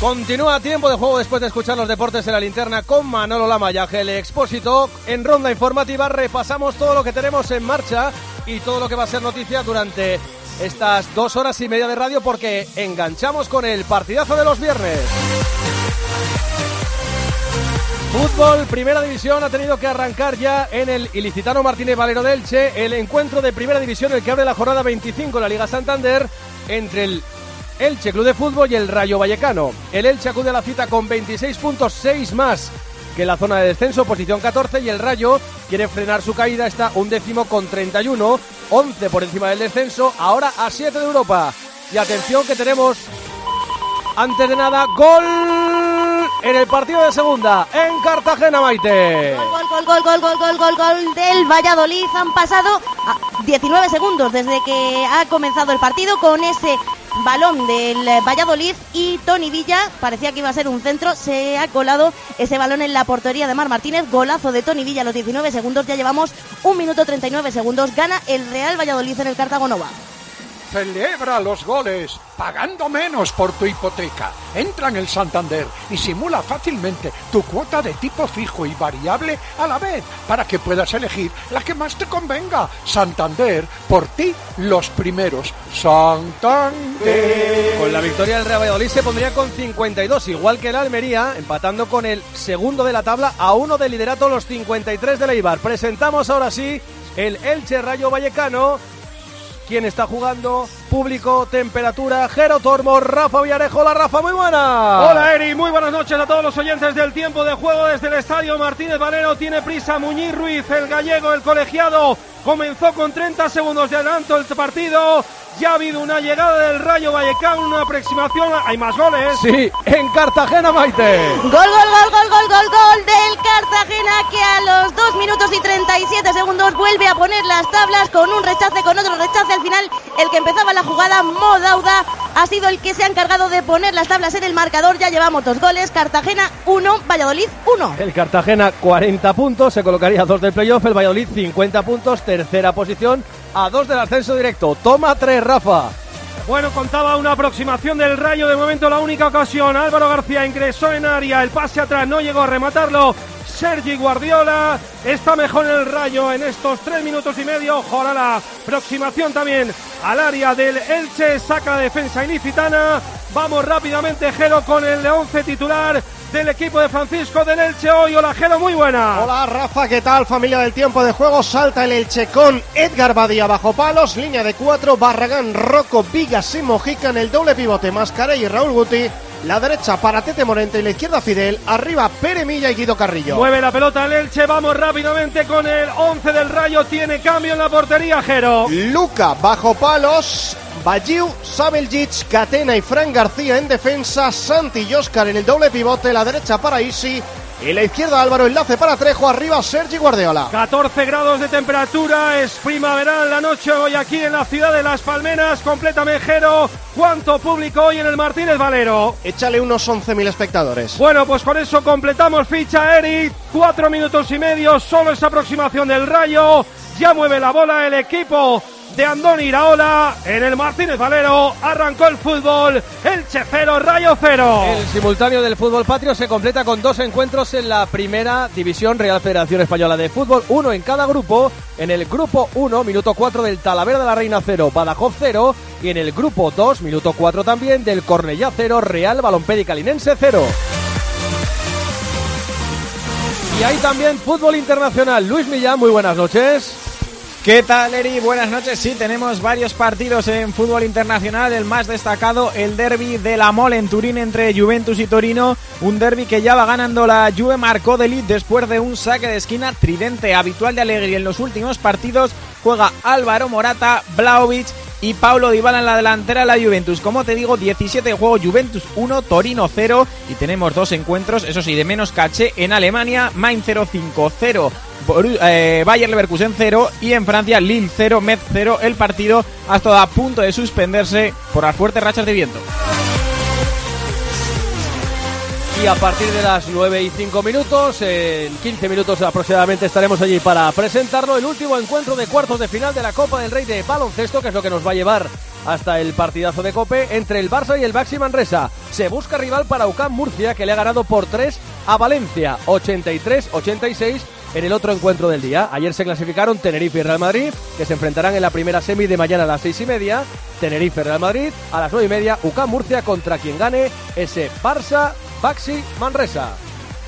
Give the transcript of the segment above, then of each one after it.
Continúa tiempo de juego después de escuchar los deportes en la linterna con Manolo Lama y Ángel Expósito. En ronda informativa repasamos todo lo que tenemos en marcha y todo lo que va a ser noticia durante estas 2 horas y media de radio, porque enganchamos con el partidazo de los viernes. Fútbol, Primera División, ha tenido que arrancar ya en el Ilicitano Martínez Valero de Elche el encuentro de Primera División, el que abre la jornada 25 de la Liga Santander entre el Elche Club de Fútbol y el Rayo Vallecano. El Elche acude a la cita con 26 puntos, 6 más que la zona de descenso, posición 14, y el Rayo quiere frenar su caída, está 11º con 31, 11 por encima del descenso, ahora a 7 de Europa. Y atención que tenemos, antes de nada, gol en el partido de segunda, en Cartagena, Maite. Gol del Valladolid. Han pasado 19 segundos desde que ha comenzado el partido con ese balón del Valladolid y Toni Villa, parecía que iba a ser un centro, se ha colado ese balón en la portería de Marc Martínez. Golazo de Toni Villa a los 19 segundos, ya llevamos 1 minuto 39 segundos, gana el Real Valladolid en el Cartago Nova. Celebra los goles pagando menos por tu hipoteca. Entra en el Santander y simula fácilmente tu cuota de tipo fijo y variable a la vez para que puedas elegir la que más te convenga. Santander, por ti los primeros. Santander. Con la victoria del Real Valladolid se pondría con 52, igual que el Almería, empatando con el segundo de la tabla a 1 de liderato, los 53 del Eibar. Presentamos ahora sí el Elche Rayo Vallecano. ¿Quién está jugando? Público, temperatura, Jero Tormo, Rafa Villarejo. Hola Rafa, muy buena. Hola Eri, muy buenas noches a todos los oyentes del tiempo de juego desde el estadio Martínez Valero. Tiene prisa Muñiz Ruiz, el gallego, el colegiado. Comenzó con 30 segundos de adelanto el partido. Ya ha habido una llegada del Rayo Vallecano, una aproximación. Hay más goles. Sí, en Cartagena, Maite. Gol del Cartagena, que a los 2 minutos y 37 segundos vuelve a poner las tablas con un rechace, con otro rechace. Al final, el que empezaba la jugada, Mo Dauda, ha sido el que se ha encargado de poner las tablas en el marcador. Ya llevamos 2 goles, Cartagena 1, Valladolid 1. El Cartagena 40 puntos, se colocaría a 2 del playoff. El Valladolid 50 puntos, tercera posición, a 2 del ascenso directo. Toma 3, Rafa. Bueno, contaba una aproximación del Rayo, de momento la única ocasión. Álvaro García ingresó en área, el pase atrás no llegó a rematarlo. Sergi Guardiola está mejor en el Rayo en estos 3 minutos y medio. Ojo a la aproximación también al área del Elche, saca la defensa ilicitana. Vamos rápidamente, Jero, con el 11 titular del equipo de Francisco del Elche hoy. Hola Jero, muy buena. Hola Rafa, ¿qué tal familia del tiempo de juego? Salta el Elche con Edgar Badía bajo palos, línea de 4, Barragán, Rocco, Vigas y Mojica en el doble pivote, Mascarell y Raúl Guti. La derecha para Tete Morente y la izquierda Fidel. Arriba Pere Milla y Guido Carrillo. Mueve la pelota el Elche. Vamos rápidamente con el 11 del Rayo. Tiene cambio en la portería, Jero. Luca bajo palos, Bajiu, Sabeljic, Catena y Fran García en defensa. Santi y Óscar en el doble pivote. La derecha para Isi y la izquierda Álvaro, enlace para Trejo. Arriba Sergi Guardiola. 14 grados de temperatura, es primaveral la noche hoy aquí en la ciudad de Las Palmeras. Complétame, Jero, ¿cuánto público hoy en el Martínez Valero? Échale unos 11.000 espectadores. Bueno, pues con eso completamos ficha, Eric. 4 minutos y medio, solo esa aproximación del Rayo. Ya mueve la bola el equipo de Andoni Iraola en el Martínez Valero. Arrancó el fútbol, Elche 0, Rayo 0. El simultáneo del fútbol patrio se completa con 2 encuentros en la Primera División Real Federación Española de Fútbol, 1 en cada grupo. En el grupo 1, minuto 4 del Talavera de la Reina 0, Badajoz 0, y en el grupo 2, minuto 4 también del Cornellá 0, Real Balompédica Linense 0. Y hay también fútbol internacional. Luis Millán, muy buenas noches. ¿Qué tal, Eri? Buenas noches. Sí, tenemos varios partidos en fútbol internacional. El más destacado, el derbi de la Mole en Turín entre Juventus y Torino. Un derbi que ya va ganando la Juve, marcó de Ligt después de un saque de esquina tridente habitual de Allegri en los últimos partidos. Juega Álvaro Morata, Vlahovic y Paulo Dybala en la delantera de la Juventus. Como te digo, 17 de juego, Juventus 1, Torino 0. Y tenemos 2 encuentros, eso sí, de menos caché en Alemania. Mainz 0-5-0. Bayer Leverkusen 0 y en Francia Lille 0, Metz 0. El partido ha estado a punto de suspenderse por las fuertes rachas de viento. Y a partir de las 9:05, en 15 minutos aproximadamente estaremos allí para presentarlo. El último encuentro de cuartos de final de la Copa del Rey de baloncesto, que es lo que nos va a llevar hasta el partidazo de COPE entre el Barça y el Baxi Manresa. Se busca rival para UCAM Murcia, que le ha ganado por 3 a Valencia, 83-86 en el otro encuentro del día. Ayer se clasificaron Tenerife y Real Madrid, que se enfrentarán en la primera semi de mañana a las 6:30. Tenerife Real Madrid a las 9:30. UCAM Murcia contra quien gane ese Barça Baxi Manresa.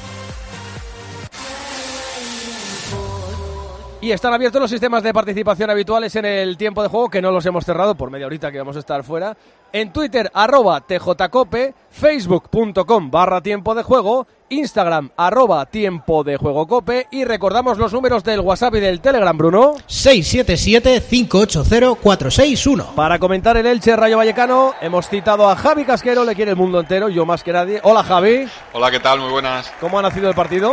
Y están abiertos los sistemas de participación habituales en el tiempo de juego, que no los hemos cerrado por media horita que vamos a estar fuera. En Twitter, @TJCope, Facebook.com/tiempo de juego, Instagram, @tiempo de juego cope. Y recordamos los números del WhatsApp y del Telegram, Bruno. 677-580-461. Para comentar el Elche Rayo Vallecano, hemos citado a Javi Casquero, le quiere el mundo entero, yo más que nadie. Hola, Javi. Hola, ¿qué tal? Muy buenas. ¿Cómo ha nacido el partido?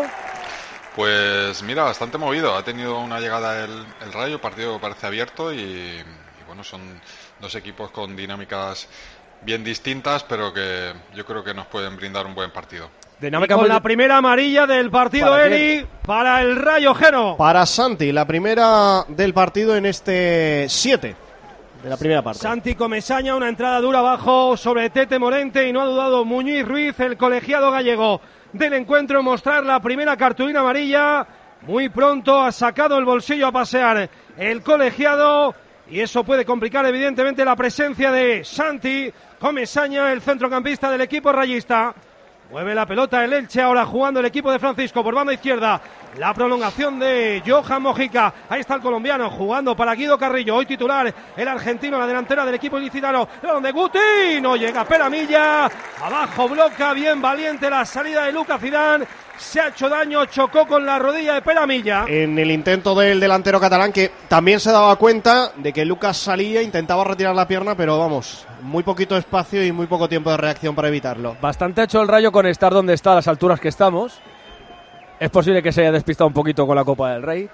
Pues mira, bastante movido. Ha tenido una llegada el Rayo, partido que parece abierto y bueno, son dos equipos con dinámicas bien distintas, pero que yo creo que nos pueden brindar un buen partido. Dinámica con la primera amarilla del partido, Eri, para el Rayo, Jero. Para Santi, la primera del partido en este 7 de la primera parte. Santi Comesaña, una entrada dura abajo sobre Tete Morente y no ha dudado Muñiz Ruiz, el colegiado gallego del encuentro, en mostrar la primera cartulina amarilla. Muy pronto ha sacado el bolsillo a pasear el colegiado y eso puede complicar evidentemente la presencia de Santi Comesaña, el centrocampista del equipo rayista. Mueve la pelota el Elche, ahora jugando el equipo de Francisco por banda izquierda. La prolongación de Johan Mojica. Ahí está el colombiano jugando para Guido Carrillo. Hoy titular el argentino, la delantera del equipo ilicitano. Donde Guti no llega. Peramilla. Abajo bloca. Bien valiente la salida de Lucas Zidane. Se ha hecho daño. Chocó con la rodilla de Peramilla. En el intento del delantero catalán, que también se daba cuenta de que Lucas salía, intentaba retirar la pierna, pero vamos, muy poquito espacio y muy poco tiempo de reacción para evitarlo. Bastante ha hecho el Rayo con estar donde está a las alturas que estamos. Es posible que se haya despistado un poquito con la Copa del Rey.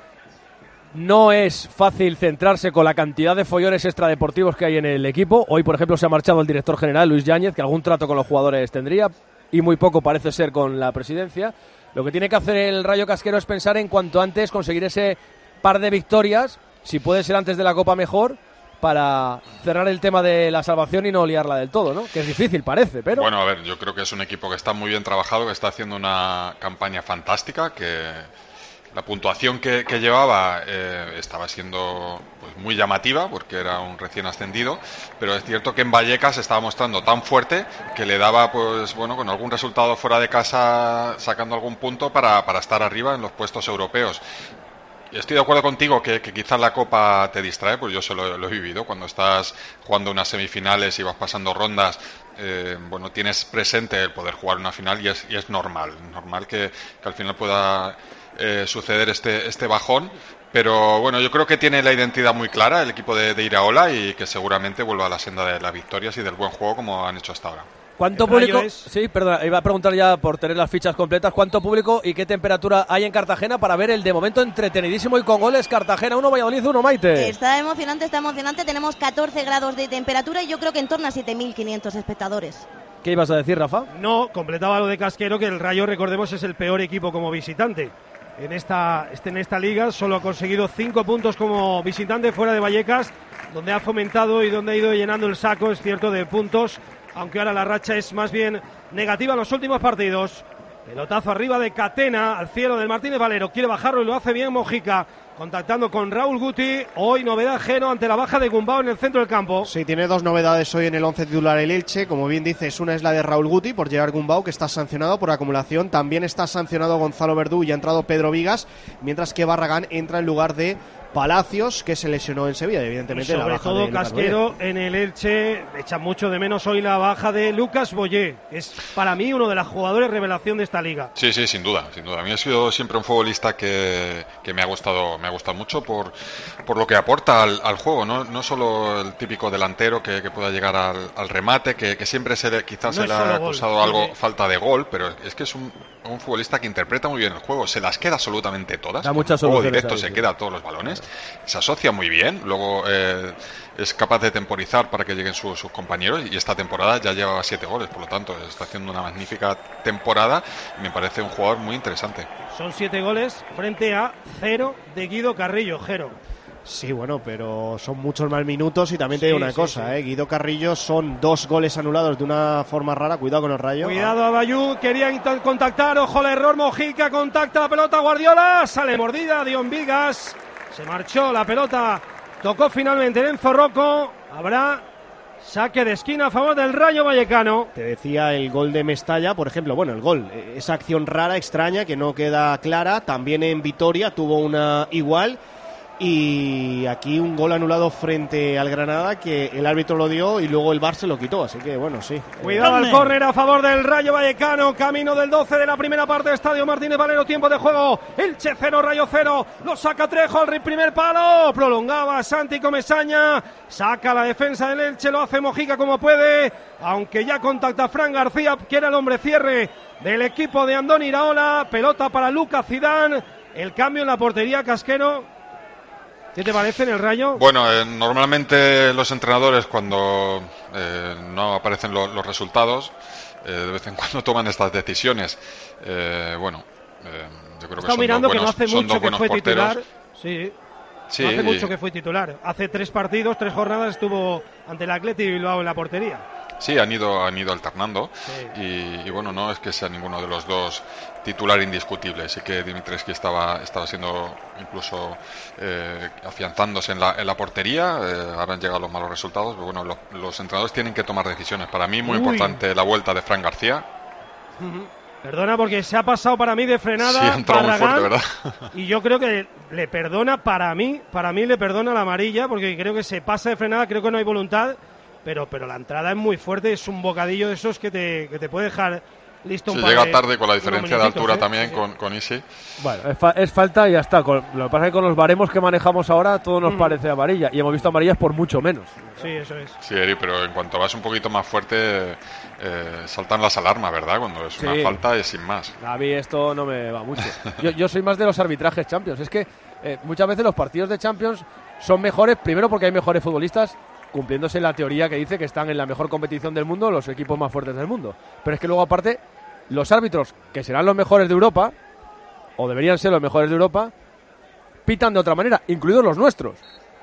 No es fácil centrarse con la cantidad de follones extradeportivos que hay en el equipo. Hoy, por ejemplo, se ha marchado el director general, Luis Yáñez, que algún trato con los jugadores tendría, y muy poco parece ser con la presidencia. Lo que tiene que hacer el Rayo Casquero es pensar en cuanto antes conseguir ese par de victorias, si puede ser antes de la Copa mejor, para cerrar el tema de la salvación y no liarla del todo, ¿no? Que es difícil, parece, pero... Bueno, a ver, yo creo que es un equipo que está muy bien trabajado, que está haciendo una campaña fantástica, que la puntuación que llevaba estaba siendo pues muy llamativa, porque era un recién ascendido, pero es cierto que en Vallecas se estaba mostrando tan fuerte que le daba, pues bueno, con algún resultado fuera de casa, sacando algún punto para estar arriba en los puestos europeos. Estoy de acuerdo contigo que quizás la Copa te distrae, pues yo lo he vivido. Cuando estás jugando unas semifinales y vas pasando rondas, bueno, tienes presente el poder jugar una final y es normal que al final pueda suceder este bajón. Pero bueno, yo creo que tiene la identidad muy clara el equipo de Iraola y que seguramente vuelva a la senda de las victorias y del buen juego como han hecho hasta ahora. ¿Cuánto público? Sí, perdona, iba a preguntar ya por tener las fichas completas. ¿Cuánto público y qué temperatura hay en Cartagena para ver el de momento entretenidísimo y con goles? Cartagena 1, Valladolid 1, Maite. Está emocionante. Tenemos 14 grados de temperatura y yo creo que en torno a 7.500 espectadores. ¿Qué ibas a decir, Rafa? No, completaba lo de Casquero, que el Rayo, recordemos, es el peor equipo como visitante. En esta liga solo ha conseguido 5 puntos como visitante fuera de Vallecas, donde ha fomentado y donde ha ido llenando el saco, es cierto, de puntos, aunque ahora la racha es más bien negativa en los últimos partidos. Pelotazo arriba de Catena al cielo del Martínez Valero, quiere bajarlo y lo hace bien Mojica, contactando con Raúl Guti. Hoy novedad Geno ante la baja de Gumbau en el centro del campo. Sí, tiene dos novedades hoy en el 11 titular el Elche, como bien dices, una es la de Raúl Guti por Gerard Gumbau, que está sancionado por acumulación, también está sancionado Gonzalo Verdú y ha entrado Pedro Vigas, mientras que Barragán entra en lugar de Palacios, que se lesionó en Sevilla, evidentemente. Y sobre todo Casquero en el Elche echa mucho de menos hoy la baja de Lucas Boyé, que es para mí uno de los jugadores revelación de esta liga. Sí, sin duda. A mí ha sido siempre un futbolista que me ha gustado mucho por lo que aporta al juego, no solo el típico delantero que pueda llegar al remate, que siempre quizás se le ha acusado algo, falta de gol, pero es que es un futbolista que interpreta muy bien el juego, se las queda absolutamente todas, da muchas juego soluciones directo, se queda todos los balones, se asocia muy bien, luego es capaz de temporizar para que lleguen sus compañeros, y esta temporada ya lleva 7 goles, por lo tanto está haciendo una magnífica temporada y me parece un jugador muy interesante. Son 7 goles frente a 0 de Guido Carrillo, Jero. Sí, bueno, pero son muchos más minutos y también te digo una cosa, sí. Guido Carrillo, son 2 goles anulados de una forma rara. Cuidado con el Rayo. Cuidado a Bayú, quería contactar, ojo al error, Mojica contacta la pelota, Guardiola, sale mordida, Dion Vigas, se marchó la pelota, tocó finalmente Enzo Rocco, habrá saque de esquina a favor del Rayo Vallecano. Te decía el gol de Mestalla, por ejemplo, bueno, el gol, esa acción rara, extraña, que no queda clara, también en Vitoria tuvo una igual. Y aquí un gol anulado frente al Granada que el árbitro lo dio y luego el VAR se lo quitó, así que bueno, sí. Cuidado al córner a favor del Rayo Vallecano, camino del 12 de la primera parte, Estadio Martínez Valero, tiempo de juego, Elche 0, Rayo 0, lo saca Trejo al primer palo, prolongaba Santi Comesaña, saca la defensa del Elche, lo hace Mojica como puede, aunque ya contacta Fran García, que era el hombre cierre del equipo de Andoni Iraola, pelota para Lucas Zidane, el cambio en la portería, Casquero. ¿Qué te parece en el Rayo? Bueno, normalmente los entrenadores cuando no aparecen los resultados, de vez en cuando toman estas decisiones. Yo creo que son mirando dos que buenos, no hace mucho que fue porteros. titular. Sí. Sí, no hace mucho que fue titular. Hace 3 partidos, 3 jornadas estuvo ante el Athletic Bilbao en la portería. Sí, han ido alternando. Sí. Y bueno, no es que sea ninguno de los dos titular indiscutible. Sí que Dimitrescu estaba siendo incluso afianzándose en la portería. Ahora han llegado los malos resultados. Pero bueno, los entrenadores tienen que tomar decisiones. Para mí muy importante la vuelta de Fran García. Perdona porque se ha pasado para mí de frenada. Sí, ha entrado muy fuerte, ¿verdad? Y yo creo que le perdona, para mí le perdona la amarilla, porque creo que se pasa de frenada, creo que no hay voluntad, pero la entrada es muy fuerte, es un bocadillo de esos que te puede dejar listo un par llega de, tarde con la diferencia de altura también sí. con Isi. Bueno, es falta y ya está. Lo que pasa es que con los baremos que manejamos ahora todo nos parece amarilla y hemos visto amarillas por mucho menos. Sí, eso es. Sí, Eri, pero en cuanto vas un poquito más fuerte saltan las alarmas, ¿verdad? Cuando es una falta y sin más. A mí esto no me va mucho. Yo soy más de los arbitrajes Champions. Es que muchas veces los partidos de Champions son mejores, primero porque hay mejores futbolistas, cumpliéndose la teoría que dice que están en la mejor competición del mundo los equipos más fuertes del mundo. Pero es que luego aparte los árbitros, que serán los mejores de Europa, o deberían ser los mejores de Europa, pitan de otra manera, incluidos los nuestros.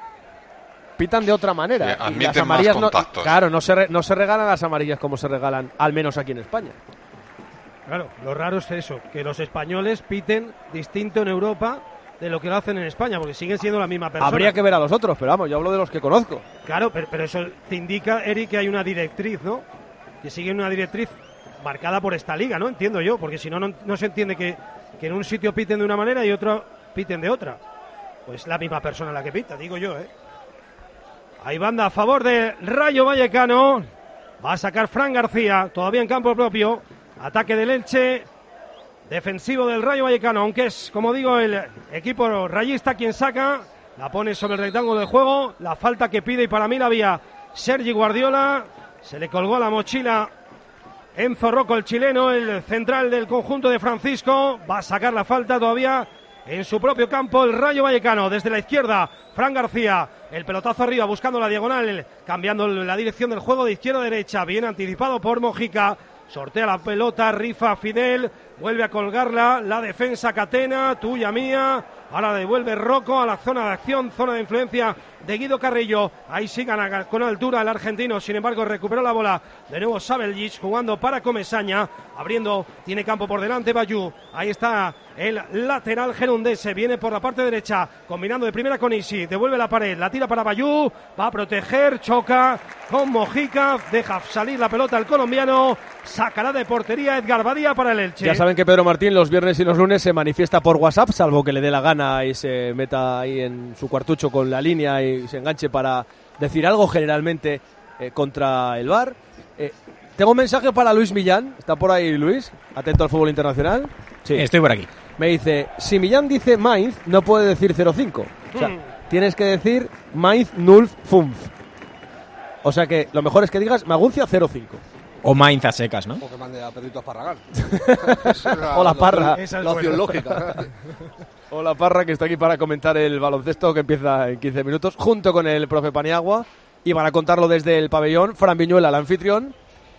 Pitan de otra manera. Sí, y las amarillas más contactos. no se regalan las amarillas como se regalan, al menos aquí en España. Claro, lo raro es eso, que los españoles piten distinto en Europa de lo que lo hacen en España, porque siguen siendo la misma persona. Habría que ver a los otros, pero vamos, yo hablo de los que conozco. Claro, pero eso te indica, Eric, que hay una directriz, ¿no? Que sigue una directriz marcada por esta liga, ¿no? Entiendo yo, porque si no, no se entiende que en un sitio piten de una manera y otro piten de otra. Pues la misma persona la que pita, digo yo, ¿eh? Hay banda a favor de Rayo Vallecano. Va a sacar Fran García, todavía en campo propio. Ataque del Elche. Defensivo del Rayo Vallecano, aunque es, como digo, el equipo rayista quien saca. La pone sobre el rectángulo de juego. La falta que pide y para mí la había Sergi Guardiola. Se le colgó la mochila Enzo Rocco, el chileno, el central del conjunto de Francisco. Va a sacar la falta todavía en su propio campo el Rayo Vallecano. Desde la izquierda, Fran García. El pelotazo arriba buscando la diagonal, cambiando la dirección del juego de izquierda a derecha. Bien anticipado por Mojica. Sortea la pelota, rifa Fidel, vuelve a colgarla, la defensa Catena, tuya mía, ahora devuelve Rocco a la zona de acción, zona de influencia de Guido Carrillo, ahí sí gana con altura el argentino, sin embargo recuperó la bola, de nuevo Sabeljic jugando para Comesaña, abriendo, tiene campo por delante Bayú, ahí está el lateral gerundese, viene por la parte derecha, combinando de primera con Isi, devuelve la pared, la tira para Bayú, va a proteger, choca con Mojica, deja salir la pelota el colombiano, sacará de portería Edgar Badía para el Elche. Ya saben que Pedro Martín los viernes y los lunes se manifiesta por WhatsApp, salvo que le dé la gana y se meta ahí en su cuartucho con la línea y se enganche para decir algo generalmente contra el VAR. Tengo un mensaje para Luis Millán. ¿Está por ahí Luis? Atento al fútbol internacional. Sí. Estoy por aquí. Me dice, si Millán dice Mainz, no puede decir 0-5. O sea, tienes que decir Mainz 0-5. O sea que lo mejor es que digas Maguncia 0-5. O Mainz a secas, ¿no? O que mande a Pedrito a Esparragal. O la Parra. La opción lógica. O la Parra, que está aquí para comentar el baloncesto que empieza en 15 minutos, junto con el profe Paniagua. Y van a contarlo desde el pabellón, Fran Viñuela, el anfitrión,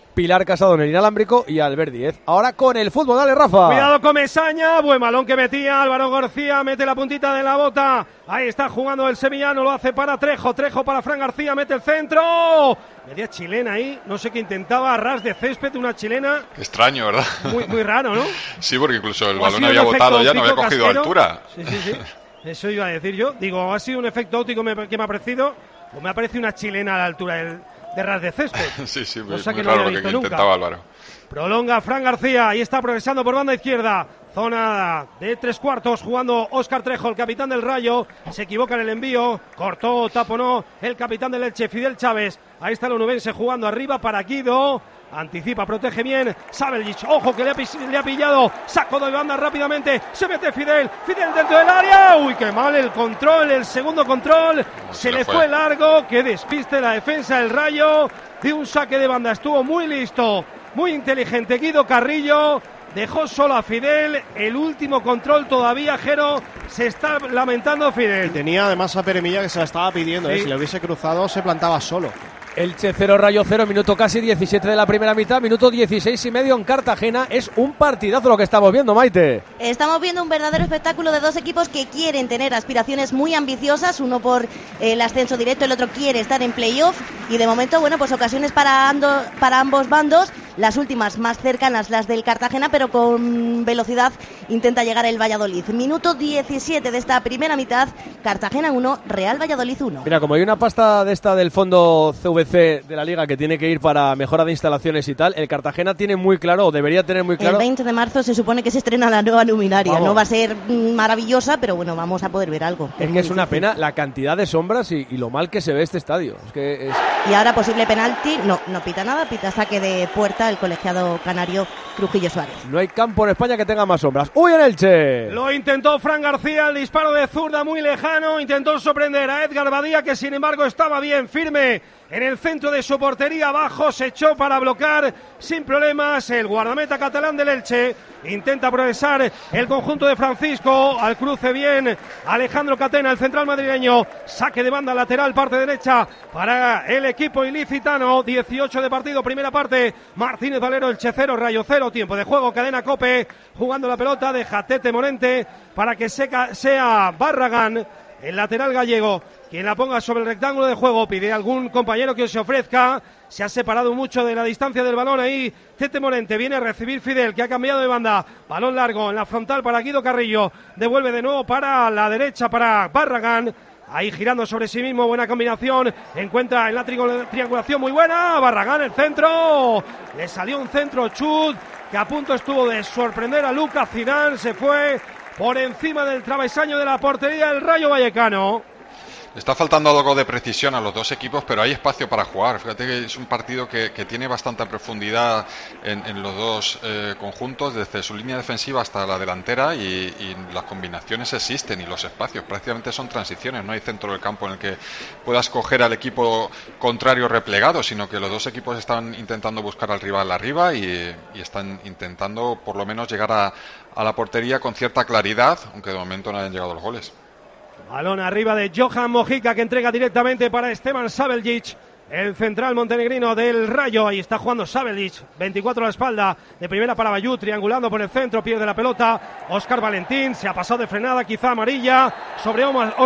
Pilar Casado en el inalámbrico y Albert Díez. Ahora con el fútbol, dale Rafa. Cuidado con Mesaña, buen balón que metía Álvaro García, mete la puntita de la bota. Ahí está jugando el sevillano, lo hace para Trejo para Fran García, mete el centro. Media chilena ahí, no sé qué intentaba, ras de césped, una chilena. Qué extraño, ¿verdad? Muy raro, ¿no? Sí, porque incluso el O ha balón sido había un efecto botado ya, no había óptico cogido casquero. altura. Sí. Eso iba a decir yo. Digo, ha sido un efecto óptico que me ha parecido, o me ha parecido una chilena a la altura de ras de césped. Sí, Cosa muy que no raro había lo que visto nunca. intentaba Álvaro. Prolonga Fran García, ahí está progresando por banda izquierda. Zona de 3/4 jugando Óscar Trejo, el capitán del Rayo. Se equivoca en el envío, cortó, taponó el capitán del Elche, Fidel Chávez. Ahí está el onubense jugando arriba para Guido. Anticipa, protege bien Sabeljic. Ojo que le ha pillado. Sacó de banda rápidamente. Se mete Fidel dentro del área. Uy, qué mal el control, el segundo control. Se le fue largo. Que despiste la defensa del Rayo. De un saque de banda. Estuvo muy listo, muy inteligente Guido Carrillo. Dejó solo a Fidel. El último control todavía, Jero. Se está lamentando Fidel. Y tenía además a Peremilla que se la estaba pidiendo. Sí. Si le hubiese cruzado, se plantaba solo. Elche 0, Rayo 0, minuto casi 17 de la primera mitad, minuto 16 y medio en Cartagena. Es un partidazo lo que estamos viendo, Maite. Estamos viendo un verdadero espectáculo de dos equipos que quieren tener aspiraciones muy ambiciosas, uno por el ascenso directo, el otro quiere estar en playoff y de momento, bueno, pues ocasiones para ambos bandos, las últimas más cercanas las del Cartagena, pero con velocidad intenta llegar el Valladolid. Minuto 17 de esta primera mitad, Cartagena 1, Real Valladolid 1. Mira, como hay una pasta de esta del fondo CVC de la Liga que tiene que ir para mejora de instalaciones y tal, el Cartagena tiene muy claro, o debería tener muy claro... El 20 de marzo se supone que se estrena la nueva luminaria. Vamos. No va a ser maravillosa, pero bueno, vamos a poder ver algo. Es que es una pena la cantidad de sombras y lo mal que se ve este estadio. Es que es... Y ahora posible penalti, no pita nada, pita saque de puerta el colegiado canario Trujillo Suárez. No hay campo en España que tenga más sombras. ¡Uy, en Elche! Lo intentó Fran García, el disparo de zurda muy lejano, intentó sorprender a Edgar Badía, que sin embargo estaba bien firme en el centro de su portería, abajo se echó para bloquear sin problemas el guardameta catalán del Elche. Intenta progresar el conjunto de Francisco, al cruce bien Alejandro Catena, el central madrileño. Saque de banda lateral, parte derecha para el equipo ilicitano. 18 de partido, primera parte. Martínez Valero, Elche 0, Rayo 0. Tiempo de juego, cadena Cope, jugando la pelota de Tete Morente para que sea Barragán, el lateral gallego, quien la ponga sobre el rectángulo de juego. Pide a algún compañero que se ofrezca. Se ha separado mucho de la distancia del balón ahí. Tete Morente viene a recibir Fidel, que ha cambiado de banda. Balón largo en la frontal para Guido Carrillo. Devuelve de nuevo para la derecha para Barragán. Ahí girando sobre sí mismo, buena combinación. Encuentra en la triangulación muy buena. Barragán, el centro. Le salió un centro chut que a punto estuvo de sorprender a Lucas Zidane. Se fue por encima del travesaño de la portería del Rayo Vallecano. Está faltando algo de precisión a los dos equipos, pero hay espacio para jugar. Fíjate que es un partido que tiene bastante profundidad en los dos conjuntos, desde su línea defensiva hasta la delantera, y las combinaciones existen y los espacios prácticamente son transiciones. No hay centro del campo en el que puedas coger al equipo contrario replegado, sino que los dos equipos están intentando buscar al rival arriba y están intentando por lo menos llegar a la portería con cierta claridad, aunque de momento no hayan llegado los goles. Balón arriba de Johan Mojica, que entrega directamente para Esteban Sabeljic, el central montenegrino del Rayo. Ahí está jugando Sabeljic, 24 a la espalda, de primera para Bayú, triangulando por el centro, pierde la pelota. Óscar Valentín se ha pasado de frenada, quizá amarilla, sobre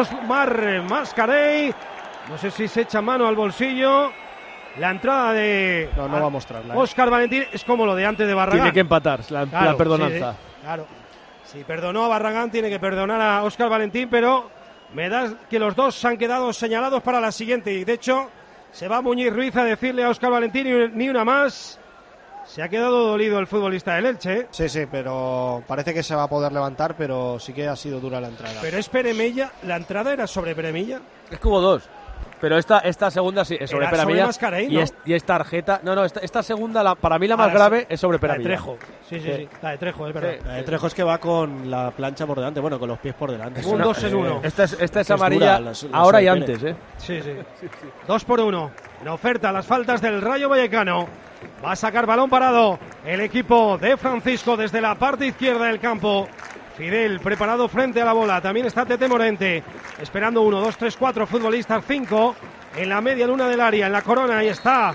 Osmar Mascarey. No sé si se echa mano al bolsillo. La entrada de... No va a mostrarla. Óscar Valentín es como lo de antes de Barragán. Tiene que empatar la perdonanza. Sí, claro. Si perdonó a Barragán, tiene que perdonar a Óscar Valentín, pero me da que los dos se han quedado señalados para la siguiente. Y de hecho, se va Muñiz Ruiz a decirle a Óscar Valentín ni una más. Se ha quedado dolido el futbolista del Elche. Sí, pero parece que se va a poder levantar, pero sí que ha sido dura la entrada. Pero es Peremilla, ¿la entrada era sobre Peremilla? Es que hubo dos. Pero esta segunda sí es sobre Peremilla. Mascarey, ¿no? Y es tarjeta. No, esta segunda, para mí la más grave es sobre Peremilla. La de Trejo. Sí. La de Trejo, es verdad. Sí. La de Trejo es que va con la plancha por delante, con los pies por delante. Un 2 en 1. Esta es amarilla ahora y antes, Sí. 2 por 1. En oferta las faltas del Rayo Vallecano. Va a sacar balón parado el equipo de Francisco desde la parte izquierda del campo. Fidel preparado frente a la bola. También está Tete Morente esperando 1, 2, 3, 4 futbolistas, 5 en la media luna del área, en la corona. Ahí está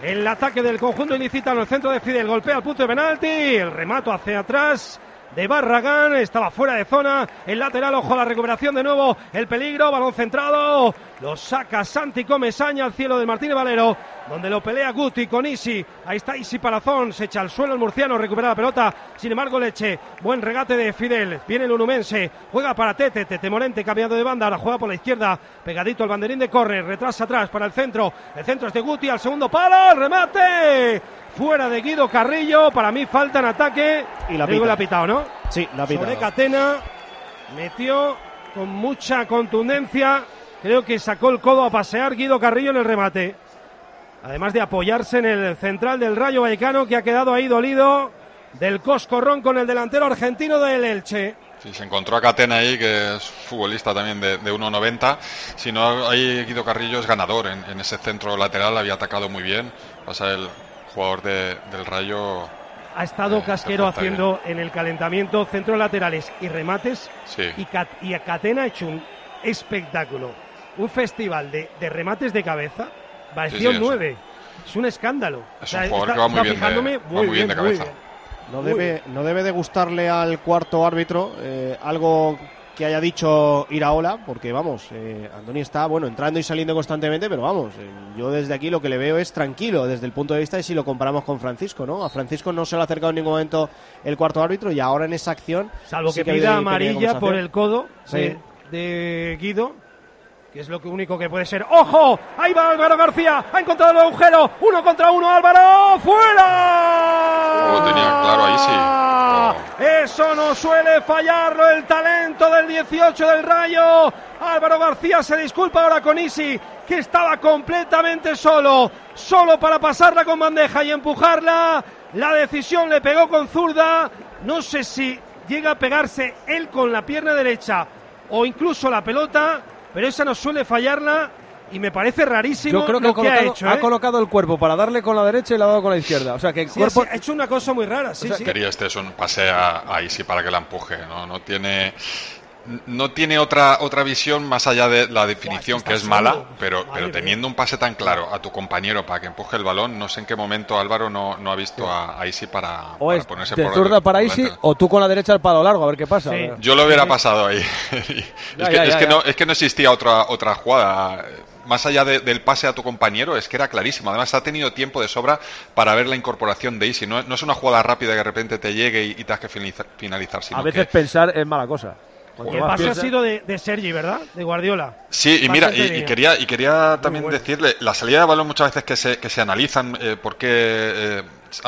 el ataque del conjunto ilicitano, el centro de Fidel, golpea el punto de penalti, el remato hacia atrás de Barragán, estaba fuera de zona, el lateral, ojo a la recuperación de nuevo, el peligro, balón centrado, lo saca Santi Comesaña al cielo de Martínez Valero, donde lo pelea Guti con Isi, ahí está Isi Palazón, se echa al suelo el murciano, recupera la pelota, sin embargo Leche, buen regate de Fidel, viene el unumense, juega para Tete Morente cambiando de banda, ahora juega por la izquierda, pegadito al banderín de córner, retrasa atrás para el centro es de Guti, al segundo palo, el remate, fuera de Guido Carrillo, para mí falta en ataque, y la ha pitado, ¿no? Sí, la pitado. Sobre Catena, metió con mucha contundencia, creo que sacó el codo a pasear Guido Carrillo en el remate. Además de apoyarse en el central del Rayo Vallecano, que ha quedado ahí dolido del coscorrón con el delantero argentino del Elche. Sí, se encontró a Catena ahí, que es futbolista también de 1,90. Si no, ahí Guido Carrillo es ganador en ese centro lateral, había atacado muy bien. Pasa el jugador del Rayo. Ha estado Casquero haciendo en el calentamiento centros laterales y remates. Sí. Y Catena ha hecho un espectáculo. Un festival de remates de cabeza. Pareció 9. Es un escándalo. Es un jugador que va muy bien de cabeza. No debe de gustarle al cuarto árbitro algo que haya dicho Iraola, porque vamos, Andoni está entrando y saliendo constantemente, pero vamos, yo desde aquí lo que le veo es tranquilo desde el punto de vista de si lo comparamos con Francisco, ¿no? A Francisco no se le ha acercado en ningún momento el cuarto árbitro y ahora en esa acción, salvo que pida amarilla por el codo sí. de Guido, que es lo único que puede ser. ¡Ojo! Ahí va Álvaro García, ha encontrado el agujero, 1 contra 1, Álvaro, ¡fuera! Lo tenía claro ahí, sí. Eso no suele fallarlo, el talento del 18 del Rayo. Álvaro García se disculpa ahora con Isi, que estaba completamente solo para pasarla con bandeja y empujarla. La decisión le pegó con zurda, no sé si llega a pegarse él con la pierna derecha o incluso la pelota, pero esa no suele fallarla y me parece rarísimo. Yo creo que lo que ha hecho. Ha colocado el cuerpo para darle con la derecha y le ha dado con la izquierda. O sea que el cuerpo ha hecho una cosa muy rara. Sí. Quería es un pase a Isi para que la empuje. No tiene otra visión más allá de la definición, que es mala, pero teniendo un pase tan claro a tu compañero para que empuje el balón, no sé en qué momento Álvaro no ha visto a Isi para ponerse de zurda para Isi o tú con la derecha al palo largo, a ver qué pasa. Sí. Yo lo hubiera pasado ahí. Es que no existía otra jugada. Más allá del pase a tu compañero, es que era clarísimo. Además, ha tenido tiempo de sobra para ver la incorporación de Isi. No es una jugada rápida que de repente te llegue y te has que finalizar. Sino a veces pensar es mala cosa. El pase ha sido de Sergi, ¿verdad? De Guardiola. Sí, y mira, y quería también decirle, la salida de balón muchas veces que se analizan por qué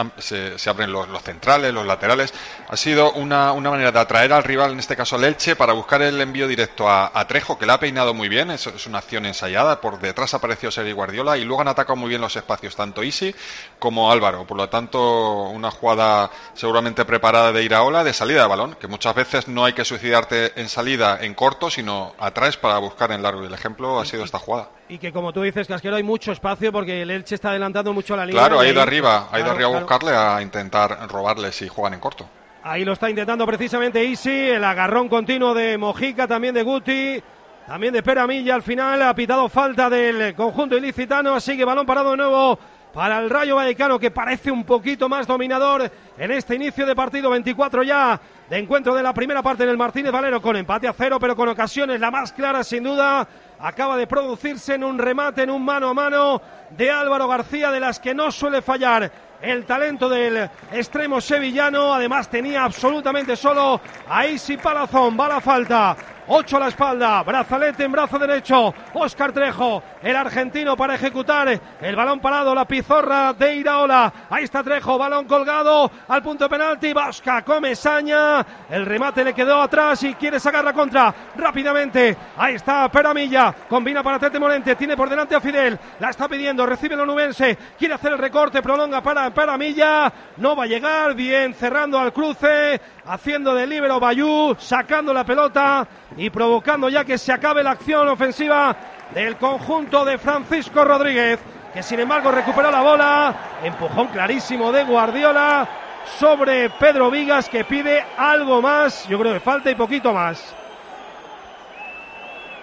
se abren los centrales, los laterales, ha sido una manera de atraer al rival, en este caso el Elche, para buscar el envío directo a Trejo, que le ha peinado muy bien, es una acción ensayada, por detrás apareció Sergi Guardiola y luego han atacado muy bien los espacios, tanto Isi como Álvaro, por lo tanto una jugada seguramente preparada de Iraola de salida de balón, que muchas veces no hay que suicidarte en salida en corto, sino atrás para buscar en largo, y el ejemplo ha sido esta jugada. Y que como tú dices, Casquero, hay mucho espacio porque el Elche está adelantando mucho la línea. Claro, ha ido arriba a buscarle, a intentar robarle si juegan en corto. Ahí lo está intentando precisamente Isi, el agarrón continuo de Mojica, también de Guti, también de Peramilla. Al final ha pitado falta del conjunto ilicitano, así que balón parado de nuevo para el Rayo Vallecano, que parece un poquito más dominador en este inicio de partido. 24 ya de encuentro de la primera parte en el Martínez Valero, con empate a 0, pero con ocasiones. La más clara, sin duda, acaba de producirse en un remate, en un mano a mano de Álvaro García, de las que no suele fallar el talento del extremo sevillano. Además tenía absolutamente solo a Isi Palazón. Va la falta, 8 a la espalda, brazalete en brazo derecho, Óscar Trejo, el argentino, para ejecutar el balón parado, la pizorra de Iraola. Ahí está Trejo, balón colgado al punto de penalti, Vasca Comesaña, el remate le quedó atrás y quiere sacar la contra rápidamente. Ahí está Peramilla, combina para Tete Morente, tiene por delante a Fidel, la está pidiendo, recibe el onubense, quiere hacer el recorte, prolonga para Peramilla, no va a llegar, bien cerrando al cruce, haciendo de líbero Bayú, sacando la pelota y provocando ya que se acabe la acción ofensiva del conjunto de Francisco Rodríguez, que sin embargo recupera la bola. Empujón clarísimo de Guardiola sobre Pedro Vigas, que pide algo más, yo creo que falta y poquito más.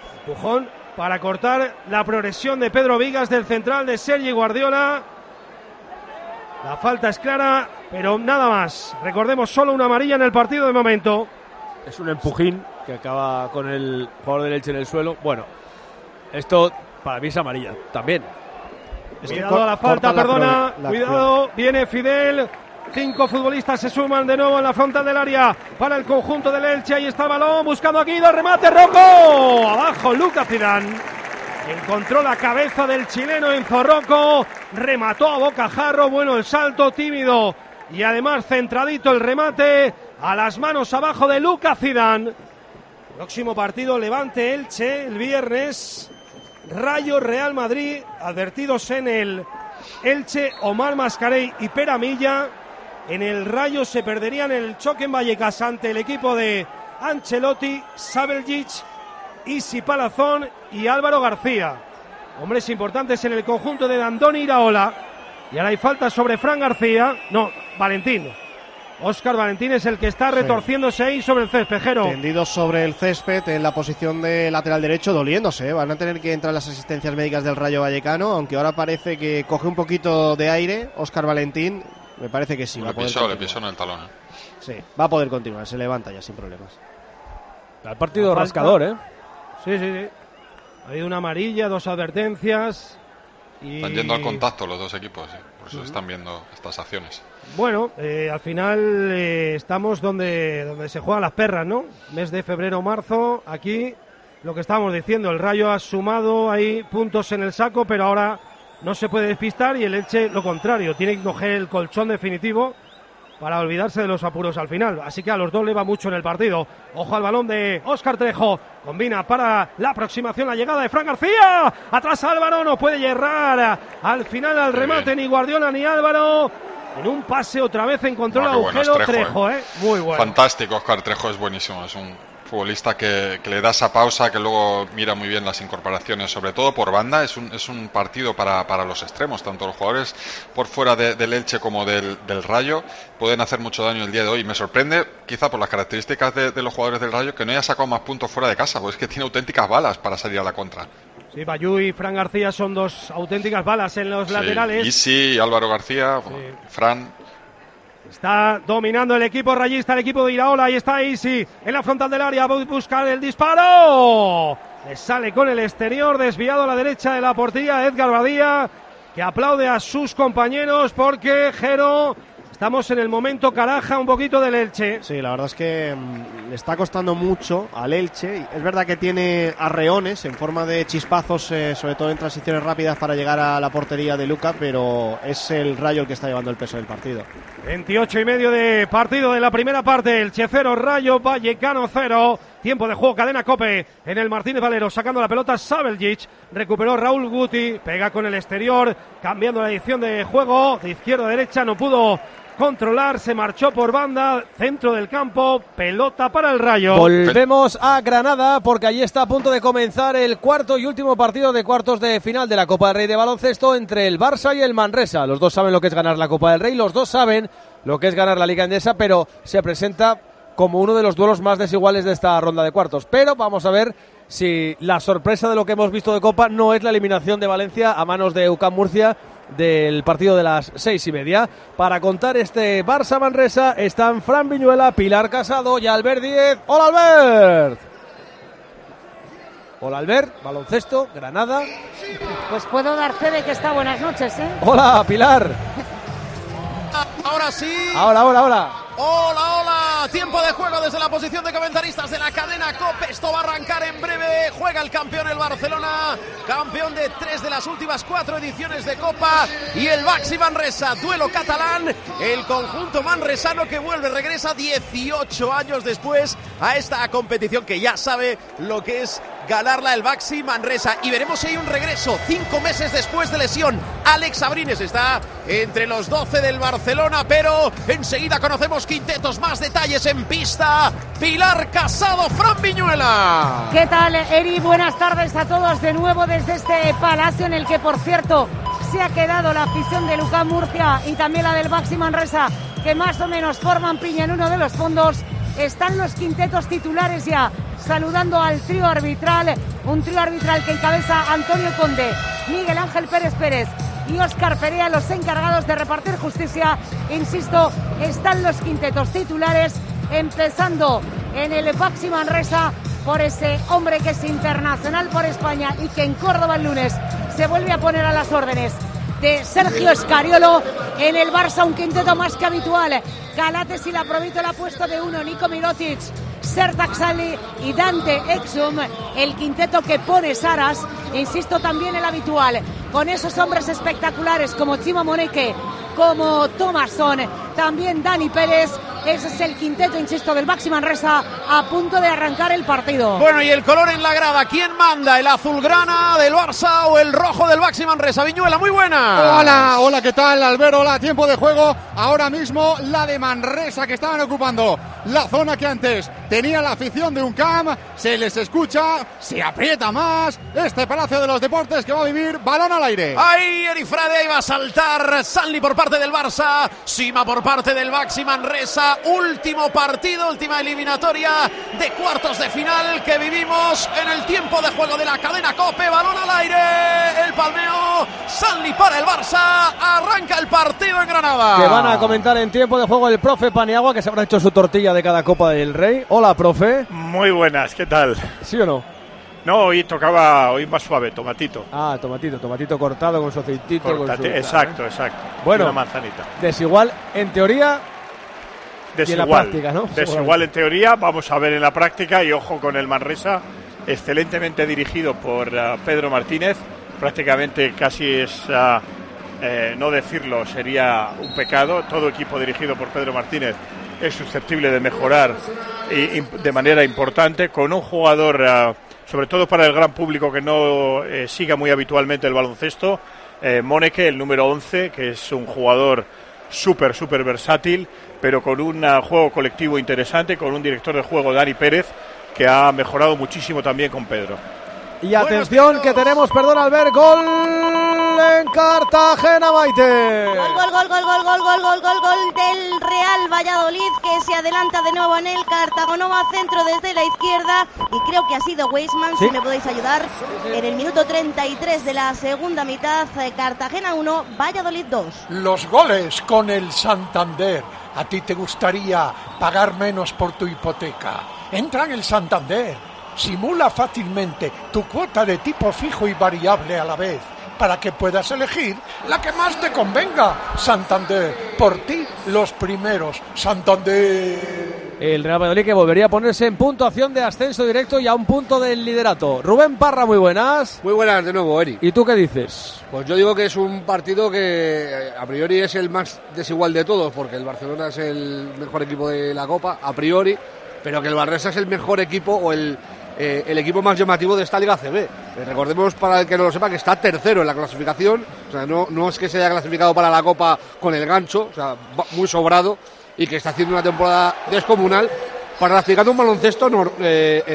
Empujón para cortar la progresión de Pedro Vigas, del central de Sergi Guardiola, La falta es clara, pero nada más. Recordemos, solo una amarilla en el partido de momento. Es un empujín que acaba con el jugador del Elche en el suelo. Bueno, esto para mí es amarilla también. Cuidado a la falta, perdona. Cuidado, viene Fidel. 5 futbolistas se suman de nuevo en la frontal del área para el conjunto del Elche. Ahí está el balón, buscando aquí, dos remates, Rocco. Abajo Lucas Zidane. Encontró la cabeza del chileno Enzo Rocco. Remató a bocajarro, bueno el salto, tímido. Y además centradito el remate a las manos abajo de Lucas Zidane. Próximo partido, Levante Elche, el viernes. Rayo Real Madrid, advertidos en el Elche, Omar Mascarell y Pere Milla. En el Rayo se perderían el choque en Vallecas ante el equipo de Ancelotti, Sabeljic, Isi Palazón y Álvaro García. Hombres importantes en el conjunto de Andoni Iraola. Y ahora hay falta sobre Fran García. No, Valentín. Óscar Valentín es el que está retorciéndose ahí sobre el césped, Jero. Tendido sobre el césped en la posición de lateral derecho, doliéndose, ¿eh? Van a tener que entrar las asistencias médicas del Rayo Vallecano, aunque ahora parece que coge un poquito de aire Óscar Valentín. Me parece que sí. Le pisó en el talón. Sí, va a poder continuar, se levanta ya sin problemas. El partido rascador, ¿eh? Sí. Ha habido una amarilla, 2 advertencias. Y... Están yendo al contacto los dos equipos, ¿sí? Por eso están viendo estas acciones. Bueno, al final estamos donde se juegan las perras, ¿no? Mes de febrero-marzo, aquí lo que estábamos diciendo, el Rayo ha sumado ahí puntos en el saco, pero ahora no se puede despistar y el Elche lo contrario, tiene que coger el colchón definitivo para olvidarse de los apuros al final. Así que a los dos le va mucho en el partido. Ojo al balón de Óscar Trejo. Combina para la aproximación, la llegada de Fran García. Atrás Álvaro, no puede llegar al final al remate ni Guardiola ni Álvaro. En un pase otra vez encontró el agujero Trejo, Muy bueno. Fantástico, Óscar Trejo es buenísimo. Es un futbolista que le da esa pausa, que luego mira muy bien las incorporaciones, sobre todo por banda. Es un partido para los extremos, tanto los jugadores por fuera del Elche como del Rayo pueden hacer mucho daño el día de hoy. Me sorprende, quizá por las características de los jugadores del Rayo, que no haya sacado más puntos fuera de casa, pues es que tiene auténticas balas para salir a la contra. Sí, Bayú y Fran García son dos auténticas balas en los laterales. Isi y Álvaro García, Fran. Está dominando el equipo rayista, el equipo de Iraola. Ahí está Isi en la frontal del área. Va a buscar el disparo. Le sale con el exterior, desviado a la derecha de la portería Edgar Badía, que aplaude a sus compañeros porque, Jero, estamos en el momento caraja un poquito del Elche. Sí, la verdad es que le está costando mucho al Elche. Es verdad que tiene arreones en forma de chispazos, sobre todo en transiciones rápidas para llegar a la portería de Luca, pero es el Rayo el que está llevando el peso del partido. 28,5 de partido de la primera parte. Elche 0, Rayo Vallecano 0. Tiempo de juego, cadena COPE en el Martínez Valero, sacando la pelota Sabeljic, recuperó Raúl Guti, pega con el exterior, cambiando la dirección de juego, de izquierda a derecha, no pudo controlar, se marchó por banda, centro del campo, pelota para el Rayo. Volvemos a Granada porque allí está a punto de comenzar el cuarto y último partido de cuartos de final de la Copa del Rey de baloncesto entre el Barça y el Manresa. Los dos saben lo que es ganar la Copa del Rey, los dos saben lo que es ganar la Liga Endesa, pero se presenta como uno de los duelos más desiguales de esta ronda de cuartos. Pero vamos a ver si la sorpresa de lo que hemos visto de Copa no es la eliminación de Valencia a manos de UCAM Murcia del partido de las 6:30. Para contar este Barça-Manresa están Fran Viñuela, Pilar Casado y Albert Díez. ¡Hola, Albert! Hola, Albert, baloncesto, Granada. Pues puedo dar fe de que está. Buenas noches, Hola, Pilar. Ahora sí. Ahora. Hola, tiempo de juego desde la posición de comentaristas de la cadena COPE. Esto va a arrancar en breve. Juega el campeón, el Barcelona, campeón de 3 de las últimas 4 ediciones de Copa, y el Baxi Manresa, duelo catalán. El conjunto manresano que regresa 18 años después a esta competición, que ya sabe lo que es ganarla el Baxi Manresa. Y veremos si hay un regreso 5 meses después de lesión. Alex Abrines está entre los 12 del Barcelona, pero enseguida conocemos quintetos, más detalles en pista. Pilar Casado, Fran Viñuela. ¿Qué tal, Eri? Buenas tardes a todos de nuevo desde este palacio en el que, por cierto, se ha quedado la afición de UCAM Murcia y también la del Baxi Manresa, que más o menos forman piña en uno de los fondos. Están los quintetos titulares ya saludando al trío arbitral, un trío arbitral que encabeza Antonio Conde, Miguel Ángel Pérez Pérez y Óscar Perea, los encargados de repartir justicia. Insisto, están los quintetos titulares, empezando en el Baxi Manresa por ese hombre que es internacional por España y que en Córdoba el lunes se vuelve a poner a las órdenes de Sergio Escariolo. En el Barça un quinteto más que habitual: Calates y la Provítola ha puesto de 1, Nico Mirotic, Sertac Salli y Dante Exum, el quinteto que pone Saras. Insisto, también el habitual, con esos hombres espectaculares como Chimo Moneke, como Thomasson, también Dani Pérez. Ese es el quinteto, insisto, del Baxi Manresa a punto de arrancar el partido. Bueno, y el color en la grada, ¿quién manda? ¿El azulgrana del Barça o el rojo del Baxi Manresa? Viñuela, muy buena. Hola, ¿qué tal, Albert? Hola, tiempo de juego. Ahora mismo la de Manresa, que estaban ocupando la zona que antes tenía la afición de UNCAM. Se les escucha, se aprieta más este Palacio de los Deportes que va a vivir balón al aire. Ahí Erifrade, ahí va a saltar Sanli por parte del Barça, Sima por parte del Baxi Manresa. Último partido, última eliminatoria de cuartos de final que vivimos en el tiempo de juego de la cadena COPE. Balón al aire, el palmeo, Sanli para el Barça, arranca el partido en Granada. Que van a comentar en tiempo de juego el profe Paniagua, que se habrá hecho su tortilla de cada Copa del Rey. Hola, profe. Muy buenas, ¿qué tal? ¿Sí o no? No, hoy tocaba, hoy más suave, tomatito. Ah, tomatito cortado con su aceitito. Con su... Exacto. Bueno, una manzanita. Desigual en teoría. Desigual, y en la práctica, ¿no? Desigual en teoría, vamos a ver en la práctica. Y ojo con el Manresa, excelentemente dirigido por Pedro Martínez. Prácticamente casi es, no decirlo sería un pecado. Todo equipo dirigido por Pedro Martínez es susceptible de mejorar y de manera importante, con un jugador, sobre todo para el gran público que no siga muy habitualmente el baloncesto, Moneke, el número 11, que es un jugador súper versátil, pero con un juego colectivo interesante, con un director de juego, Dani Pérez, que ha mejorado muchísimo también con Pedro. Y atención, que tenemos, perdón, Albert, gol en Cartagena, Maite. Gol del Real Valladolid, que se adelanta de nuevo en el Cartagonova, centro desde la izquierda, y creo que ha sido Weisman, ¿sí? Si me podéis ayudar. En el minuto 33 de la segunda mitad, Cartagena 1, Valladolid 2. Los goles con el Santander. ¿A ti te gustaría pagar menos por tu hipoteca? Entra en el Santander. Simula fácilmente tu cuota de tipo fijo y variable a la vez, para que puedas elegir la que más te convenga. Santander, por ti los primeros. Santander. El Real Valladolid, que volvería a ponerse en puntuación de ascenso directo y a un punto del liderato. Rubén Parra, muy buenas. Muy buenas de nuevo, Eri. ¿Y tú qué dices? Pues yo digo que es un partido que a priori es el más desigual de todos, porque el Barcelona es el mejor equipo de la Copa, a priori, pero que el Manresa es el mejor equipo o el equipo más llamativo de esta Liga ACB. Recordemos, para el que no lo sepa, que está tercero en la clasificación. O sea, no es que se haya clasificado para la Copa con el gancho, o sea, muy sobrado, y que está haciendo una temporada descomunal, practicando un baloncesto, no voy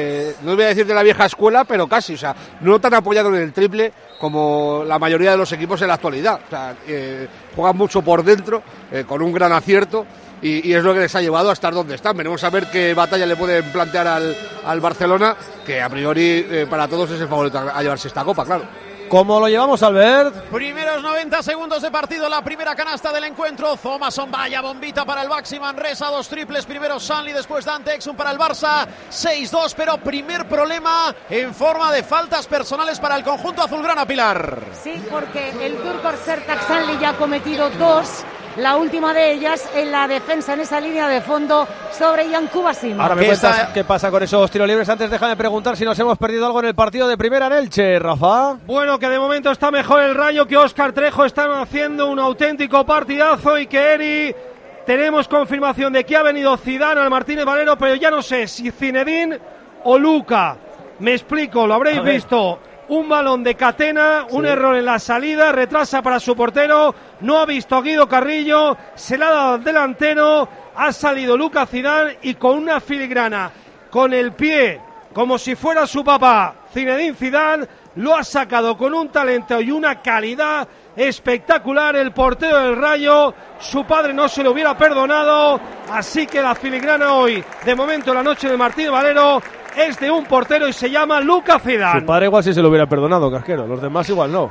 a decir de la vieja escuela, pero casi, o sea, no tan apoyado en el triple como la mayoría de los equipos en la actualidad. O sea, juegan mucho por dentro, con un gran acierto, y es lo que les ha llevado a estar donde están. Veremos a ver qué batalla le pueden plantear al Barcelona, que a priori para todos es el favorito a llevarse esta Copa, claro. ¿Cómo lo llevamos, Albert? Primeros 90 segundos de partido, la primera canasta del encuentro. Thomasson, vaya bombita para el Baxi Manresa, 2 triples, primero Sanli, después Dante Exum para el Barça, 6-2, pero primer problema en forma de faltas personales para el conjunto azulgrana, Pilar. Sí, porque el turco Sertac Sanli ya ha cometido 2, la última de ellas en la defensa, en esa línea de fondo sobre Jan Kubasim. Ahora me cuentas qué pasa con esos tiros libres. Antes déjame preguntar si nos hemos perdido algo en el partido de primera en Elche, Rafa. Bueno, que de momento está mejor el Rayo, que Óscar Trejo están haciendo un auténtico partidazo, y que Eri, tenemos confirmación de que ha venido Zidane al Martínez Valero, pero ya no sé si Zinedine o Luka. Me explico, lo habréis visto. Un balón de Catena, un error en la salida, retrasa para su portero, no ha visto a Guido Carrillo, se la ha dado al delantero, ha salido Luka Zidane y con una filigrana, con el pie, como si fuera su papá, Zinedine Zidane, lo ha sacado con un talento y una calidad espectacular el portero del Rayo. Su padre no se lo hubiera perdonado, así que la filigrana hoy, de momento la noche de Martínez Valero, es de un portero y se llama Luca Zidane. Su padre igual sí se lo hubiera perdonado, Casquero, los demás igual no.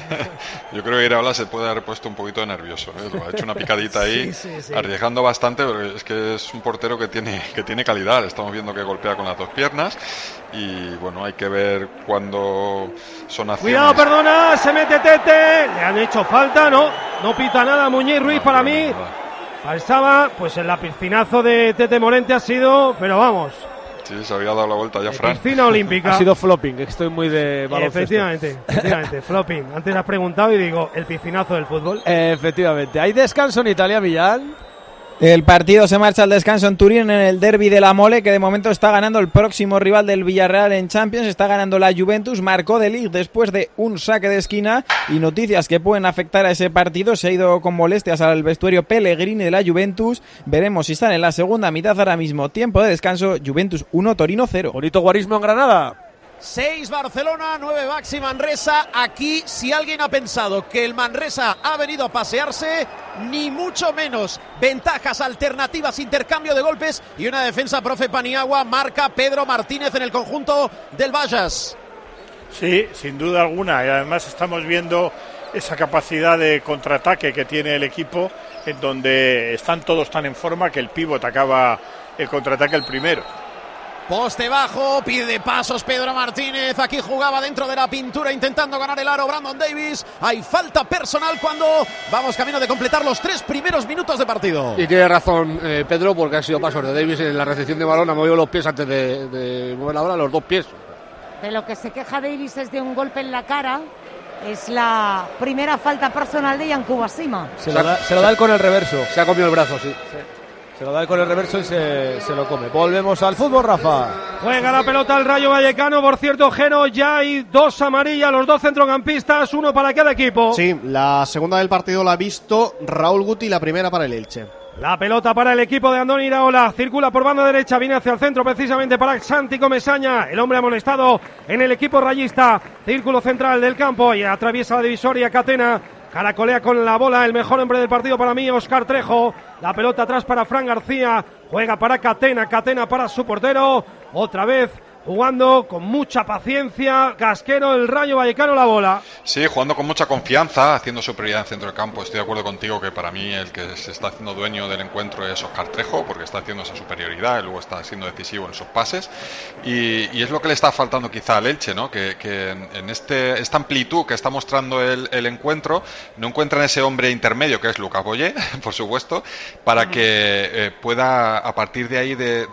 Yo creo que Iraola se puede haber puesto un poquito nervioso, ¿eh? Lo ha hecho una picadita ahí, arriesgando bastante, porque es que es un portero que tiene calidad. Estamos viendo que golpea con las dos piernas y bueno, hay que ver cuándo son acciones. Cuidado, perdona, se mete Tete, le han hecho falta, no pita nada Muñiz Ruiz para mí. Pensaba, pues el piscinazo de Tete Morente ha sido, pero vamos. Sí, se había dado la vuelta ya, Fran. Piscina olímpica. Ha sido flopping, que estoy muy de baloncesto. Efectivamente, flopping. Antes has preguntado y digo, el piscinazo del fútbol. Efectivamente. ¿Hay descanso en Italia, Millán? El partido se marcha al descanso en Turín en el derbi de la Mole, que de momento está ganando el próximo rival del Villarreal en Champions. Está ganando la Juventus, marcó De Ligt después de un saque de esquina. Y noticias que pueden afectar a ese partido: se ha ido con molestias al vestuario Pellegrini de la Juventus. Veremos si están en la segunda mitad ahora mismo. Tiempo de descanso, Juventus 1, Torino 0. Bonito guarismo en Granada. 6 Barcelona, 9 Baxi Manresa. Aquí, si alguien ha pensado que el Manresa ha venido a pasearse, ni mucho menos. Ventajas, alternativas, intercambio de golpes y una defensa, profe Paniagua, marca Pedro Martínez en el conjunto del Vallas. Sí, sin duda alguna, y además estamos viendo esa capacidad de contraataque que tiene el equipo, en donde están todos tan en forma que el pívot acaba el contraataque el primero. Poste bajo, pide pasos Pedro Martínez, aquí jugaba dentro de la pintura intentando ganar el aro Brandon Davis. Hay falta personal cuando vamos camino de completar los 3 primeros minutos de partido. Y tiene razón Pedro, porque ha sido pasos de Davis en la recepción de balón, ha movido los pies antes de mover la bola, los 2 pies. De lo que se queja Davis es de un golpe en la cara. Es la primera falta personal de Yankuba Sima. Se lo da él con el reverso. Se ha comido el brazo, sí. Se lo da él con el reverso y se lo come. Volvemos al fútbol, Rafa. Juega la pelota el Rayo Vallecano. Por cierto, Geno, ya hay 2 amarillas, los 2 centrocampistas, 1 para cada equipo. Sí, la segunda del partido la ha visto Raúl Guti, la primera para el Elche. La pelota para el equipo de Andoni Iraola. Circula por banda derecha, viene hacia el centro precisamente para Santi Comesaña. El hombre amonestado en el equipo rayista. Círculo central del campo y atraviesa la divisoria Catena. Caracolea con la bola el mejor hombre del partido para mí, Óscar Trejo. La pelota atrás para Fran García. Juega para Catena, Catena para su portero. Otra vez jugando con mucha paciencia. Casquero, el Rayo Vallecano, la bola. Sí, jugando con mucha confianza, haciendo superioridad en centro del campo. Estoy de acuerdo contigo que para mí el que se está haciendo dueño del encuentro es Óscar Trejo, porque está haciendo esa superioridad y luego está siendo decisivo en esos pases. Y es lo que le está faltando quizá al Elche, ¿no? Que en esta amplitud que está mostrando el encuentro, no encuentran ese hombre intermedio que es Lucas Boyé, por supuesto, para que pueda, a partir de ahí, de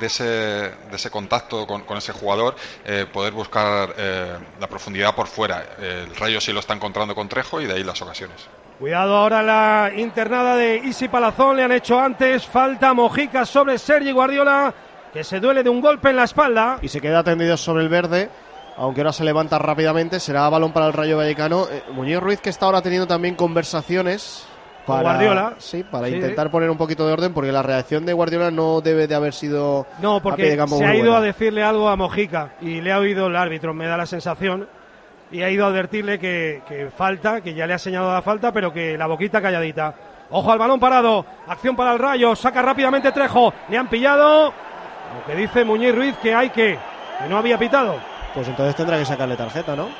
ese contacto con ese jugador, poder buscar la profundidad por fuera. El Rayo sí lo está encontrando con Trejo y de ahí las ocasiones. Cuidado ahora la internada de Isi Palazón. Le han hecho antes falta Mojica sobre Sergi Guardiola, que se duele de un golpe en la espalda. Y se queda tendido sobre el verde, aunque ahora se levanta rápidamente. Será balón para el Rayo Vallecano. Muñoz Ruiz, que está ahora teniendo también conversaciones para Guardiola. Sí, para intentar poner un poquito de orden, porque la reacción de Guardiola no debe de haber sido no, porque a pie de campo se ha muy ido buena. a decirle algo a Mojica y le ha oído el árbitro, me da la sensación, y ha ido a advertirle que falta, que ya le ha señalado la falta, pero que la boquita calladita. Ojo al balón parado, acción para el Rayo, saca rápidamente Trejo, le han pillado, lo que dice Muñiz Ruiz que no había pitado. Pues entonces tendrá que sacarle tarjeta, ¿no?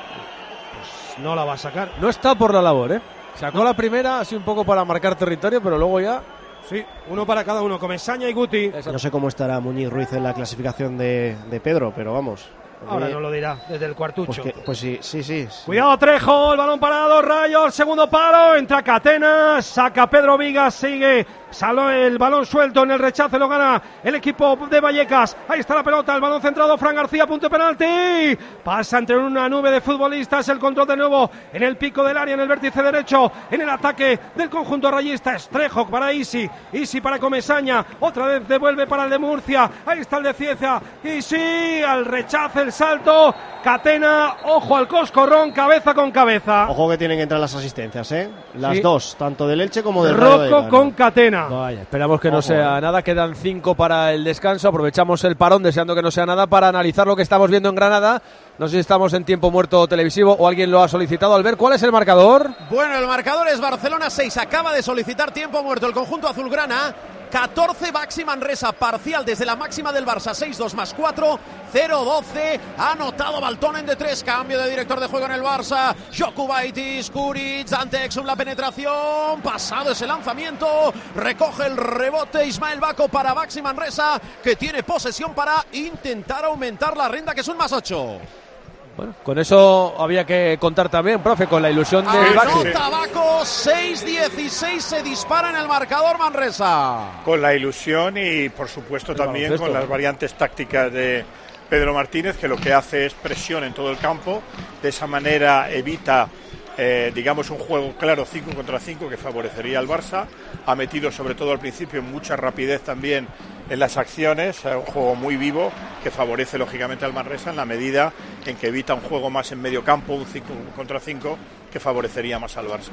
Pues no la va a sacar. No está por la labor, ¿eh? Sacó la primera, así un poco para marcar territorio, pero luego ya... Sí, uno para cada uno, Comesaña y Guti. No sé cómo estará Muñiz Ruiz en la clasificación de Pedro, pero vamos. Ahora no lo dirá, desde el cuartucho. Pues sí. Cuidado Trejo, el balón parado, Rayo, el segundo palo, entra Catena, saca Pedro Vigas, sigue, salió el balón suelto en el rechace, lo gana el equipo de Vallecas. Ahí está la pelota, el balón centrado, Fran García, punto de penalti. Pasa entre una nube de futbolistas, el control de nuevo en el pico del área, en el vértice derecho, en el ataque del conjunto rayista. Es Trejo para Isi para Comesaña, otra vez devuelve para el de Murcia, ahí está el de Cieza, Isi al rechace, el salto, Catena, ojo al coscorrón, cabeza con cabeza. Ojo que tienen que entrar las asistencias, las Sí. dos, tanto del Elche como del Rayo Rocco Vallecano. con Catena. Vaya, esperamos que no sea nada, quedan 5 para el descanso, aprovechamos el parón deseando que no sea nada para analizar lo que estamos viendo en Granada. No sé si estamos en tiempo muerto televisivo o alguien lo ha solicitado. Albert, ¿cuál es el marcador? Bueno, el marcador es Barcelona 6, acaba de solicitar tiempo muerto el conjunto azulgrana. 14 Baxi Manresa, parcial desde la máxima del Barça, 6-2 más 4, 0-12. Ha anotado Baltonen de 3, cambio de director de juego en el Barça. Jokubaitis, Kuric, ante Exum la penetración, pasado ese lanzamiento, recoge el rebote Ismael Bako para Baxi Manresa, que tiene posesión para intentar aumentar la renta, que es un más 8. Bueno, con eso había que contar también, profe, con la ilusión del Baxi. Anota Bako, 6-16, se dispara en el marcador Manresa. Con la ilusión y, por supuesto, también con las variantes tácticas de Pedro Martínez, que lo que hace es presión en todo el campo. De esa manera evita, digamos, un juego claro 5 contra 5 que favorecería al Barça. Ha metido, sobre todo al principio, mucha rapidez también en las acciones, un juego muy vivo que favorece lógicamente al Manresa en la medida en que evita un juego más en medio campo, un 5 contra 5 que favorecería más al Barça.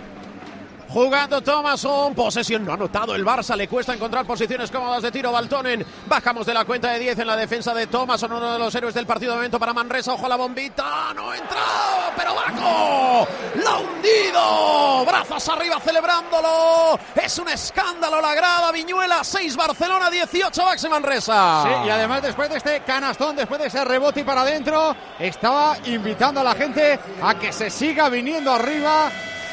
Jugando Thomason, posesión no ha anotado el Barça, le cuesta encontrar posiciones cómodas de tiro Baltonen. Bajamos de la cuenta de 10 en la defensa de Thomason, uno de los héroes del partido de momento para Manresa. Ojo a la bombita, no ha entrado, pero Bako la ha hundido, brazos arriba celebrándolo. Es un escándalo la grada, Viñuela 6, Barcelona 18, Baxi Manresa. Sí, y además después de este canastón, después de ese rebote y para adentro, estaba invitando a la gente a que se siga viniendo arriba.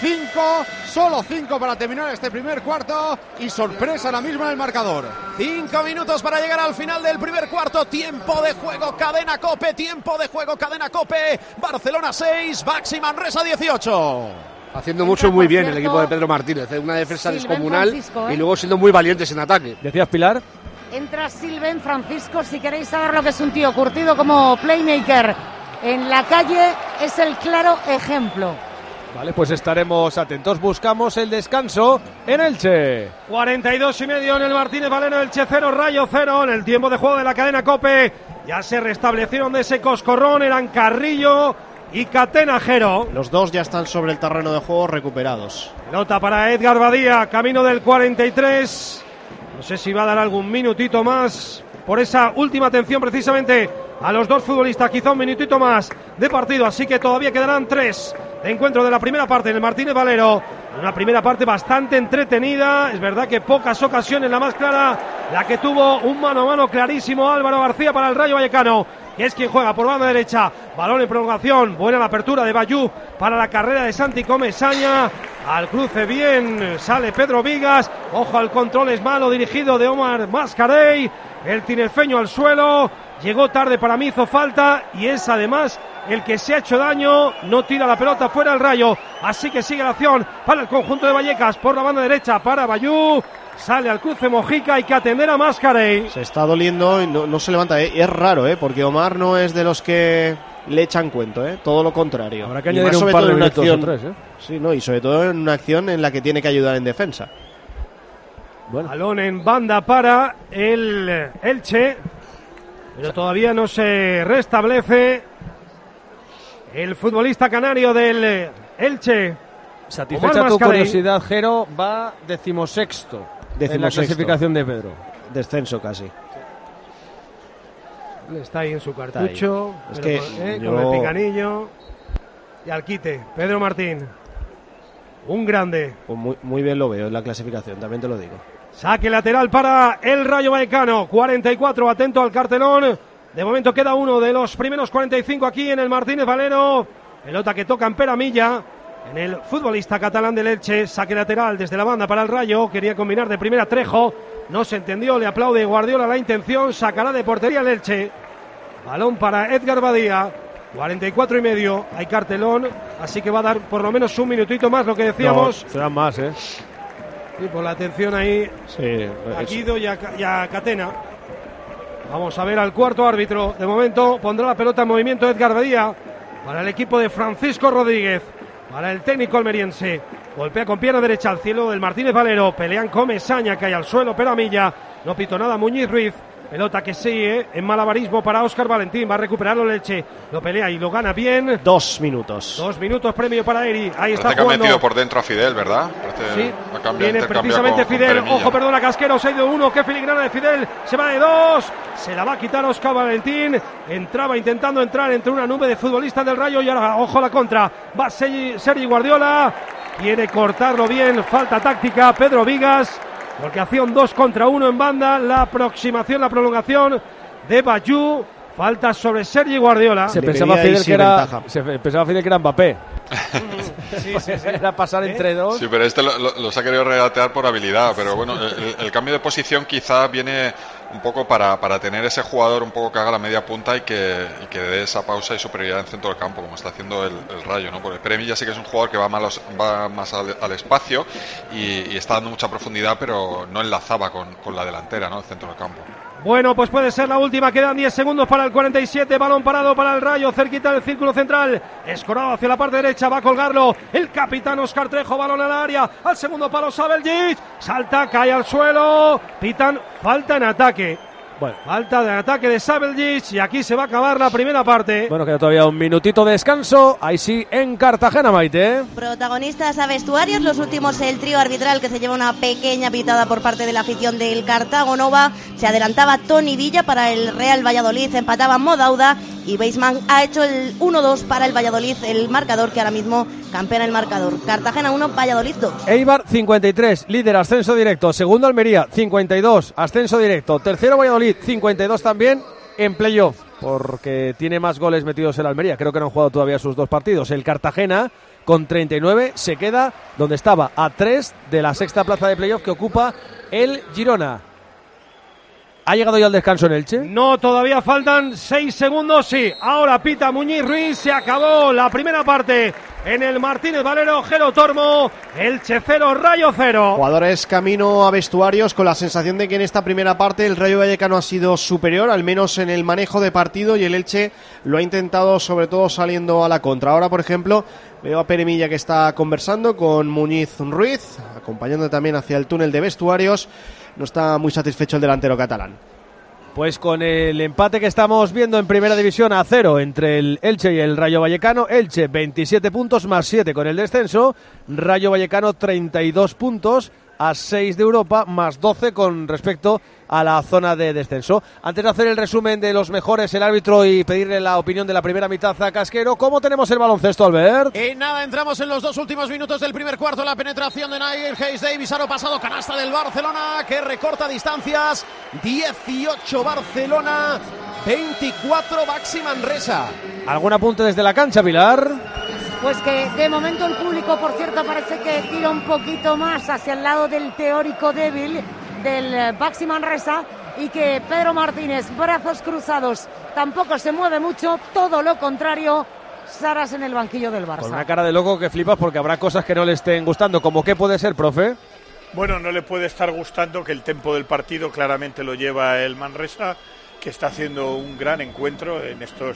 5, solo 5 para terminar este primer cuarto y sorpresa ahora mismo en el marcador. 5 minutos para llegar al final del primer cuarto, tiempo de juego, cadena Cope, tiempo de juego, cadena Cope, Barcelona 6, Baxi Manresa 18. Haciendo mucho muy bien el equipo de Pedro Martínez, una defensa descomunal y luego siendo muy valientes en ataque. ¿Decías, Pilar? Entra Silven Francisco, si queréis saber lo que es un tío curtido como playmaker en la calle, es el claro ejemplo. Vale, pues estaremos atentos. Buscamos el descanso en Elche. 42,5 en el Martínez Valero, Elche 0, Rayo 0. En el tiempo de juego de la cadena COPE ya se restablecieron de ese coscorrón, eran Carrillo y Catenajero. Los dos ya están sobre el terreno de juego recuperados. Pelota para Edgar Badía, camino del 43. No sé si va a dar algún minutito más por esa última atención precisamente a los dos futbolistas, quizá un minutito más de partido, así que todavía quedarán 3 de encuentro de la primera parte en el Martínez Valero. Una primera parte bastante entretenida, es verdad que pocas ocasiones, la más clara, la que tuvo un mano a mano clarísimo Álvaro García para el Rayo Vallecano, que es quien juega por banda derecha, balón en prolongación, buena la apertura de Bayú para la carrera de Santi Comesaña, al cruce bien, sale Pedro Vigas, ojo al control, es malo, dirigido de Omar Mascarey, el tinerfeño al suelo, llegó tarde, para mí hizo falta y es además el que se ha hecho daño, no tira la pelota fuera el Rayo, así que sigue la acción para el conjunto de Vallecas, por la banda derecha para Bayú, sale al cruce Mojica, hay que atender a Mascarey. Se está doliendo y no se levanta, es raro, porque Omar no es de los que le echan cuento, todo lo contrario. Habrá que añadir un par de minutos o 3, Sí, no, y sobre todo en una acción en la que tiene que ayudar en defensa. Bueno. Balón en banda para el Elche, pero todavía no se restablece el futbolista canario del Elche. Satisfecha tu curiosidad, Jero, va 16º en la clasificación de Pedro. Descenso casi. Está ahí en su cartucho, es que con el pinganillo y al quite. Pedro Martín, un grande. Pues muy bien lo veo en la clasificación, también te lo digo. Saque lateral para el Rayo Vallecano, 44, atento al cartelón. De momento queda uno de los primeros 45 aquí en el Martínez Valero. Pelota que toca en Peramilla, en el futbolista catalán del Elche. Saque lateral desde la banda para el Rayo. Quería combinar de primera Trejo, no se entendió, le aplaude Guardiola la intención. Sacará de portería el Elche. Balón para Edgar Badía, 44,5. Hay cartelón, así que va a dar por lo menos un minutito más, lo que decíamos. No, serán más, Sí, por la atención ahí, sí, a Guido y a Catena. Vamos a ver al cuarto árbitro. De momento pondrá la pelota en movimiento Edgar Badía para el equipo de Francisco Rodríguez, para el técnico almeriense. Golpea con pierna derecha al cielo del Martínez Valero. Pelean Comesaña, cae al suelo Peramilla. No pitó nada Muñiz Ruiz. Pelota que sigue en malabarismo para Óscar Valentín. Va a recuperarlo Leche. Lo pelea y lo gana bien. 2 minutos. 2 minutos, premio para Eri. Ahí está Parece jugando. que ha metido por dentro a Fidel, ¿verdad? Sí, viene precisamente Fidel. Ojo, perdona, Casquero. Se ha ido 1. Qué filigrana de Fidel. Se va de 2. Se la va a quitar Óscar Valentín. Entraba intentando entrar entre una nube de futbolistas del Rayo. Y ahora, ojo a la contra. Va Sergi Guardiola. Quiere cortarlo bien. Falta táctica. Pedro Vigas. porque hacía un 2 contra 1 en banda. La aproximación, la prolongación de Bayou. Falta sobre Sergi Guardiola. Se pensaba Fidel que era Mbappé. Sí. Era pasar entre dos. Sí, pero este los ha querido regatear por habilidad. Pero bueno, el cambio de posición quizá viene un poco para tener ese jugador un poco que haga la media punta y que dé esa pausa y superioridad en centro del campo, como está haciendo el Rayo, ¿no? Porque Premi ya sí que es un jugador que va más al espacio y está dando mucha profundidad, pero no enlazaba con la delantera, ¿no? El centro del campo. Bueno, pues puede ser la última. Quedan 10 segundos para el 47. Balón parado para el Rayo, cerquita del círculo central. Escorado hacia la parte derecha, va a colgarlo el capitán Óscar Trejo. Balón al área, al segundo palo Sabeljic. Salta, cae al suelo. Pitan falta en ataque. Bueno, falta de ataque de Sabeljic y aquí se va a acabar la primera parte. Bueno, queda todavía un minutito de descanso. Ahí sí, en Cartagena, Maite. Protagonistas a vestuarios, los últimos el trío arbitral que se lleva una pequeña pitada por parte de la afición del Cartago Nova. Se adelantaba Toni Villa para el Real Valladolid, empataba Modauda y Beisman ha hecho el 1-2 para el Valladolid, el marcador que ahora mismo campeona el marcador. Cartagena 1, Valladolid 2. Eibar 53, líder, ascenso directo. Segundo Almería 52, ascenso directo. Tercero Valladolid 52 también en playoff, porque tiene más goles metidos el Almería. Creo que no han jugado todavía sus dos partidos. El Cartagena con 39 se queda donde estaba, a 3 de la sexta plaza de playoff que ocupa el Girona. ¿Ha llegado ya el descanso en Elche? No, todavía faltan 6 segundos, sí. Ahora pita Muñiz Ruiz, se acabó la primera parte en el Martínez Valero. Gelo Tormo, Elche 0, Rayo 0. Jugadores camino a vestuarios con la sensación de que en esta primera parte el Rayo Vallecano ha sido superior, al menos en el manejo de partido, y el Elche lo ha intentado sobre todo saliendo a la contra. Ahora, por ejemplo, veo a Pere Milla que está conversando con Muñiz Ruiz, acompañando también hacia el túnel de vestuarios. No está muy satisfecho el delantero catalán. Pues con el empate que estamos viendo en Primera División a 0 entre el Elche y el Rayo Vallecano, Elche 27 puntos más 7 con el descenso, Rayo Vallecano 32 puntos a 6 de Europa más 12 con respecto a la zona de descenso. Antes de hacer el resumen de los mejores, el árbitro, y pedirle la opinión de la primera mitad a Casquero, ¿cómo tenemos el baloncesto, Albert? Nada, entramos en los 2 últimos minutos del primer cuarto. La penetración de Nigel Hayes Davis, aro pasado, canasta del Barcelona que recorta distancias. 18 Barcelona, 24 Baxi Manresa. ¿Algún apunte desde la cancha, Pilar? Pues que de momento el público, por cierto, parece que tira un poquito más hacia el lado del teórico débil del Baxi Manresa, y que Pedro Martínez, brazos cruzados, tampoco se mueve mucho, todo lo contrario. Saras en el banquillo del Barça. Con una cara de loco que flipas, porque habrá cosas que no le estén gustando. ¿Cómo qué puede ser, profe? Bueno, no le puede estar gustando que el tempo del partido claramente lo lleva el Manresa, que está haciendo un gran encuentro en estos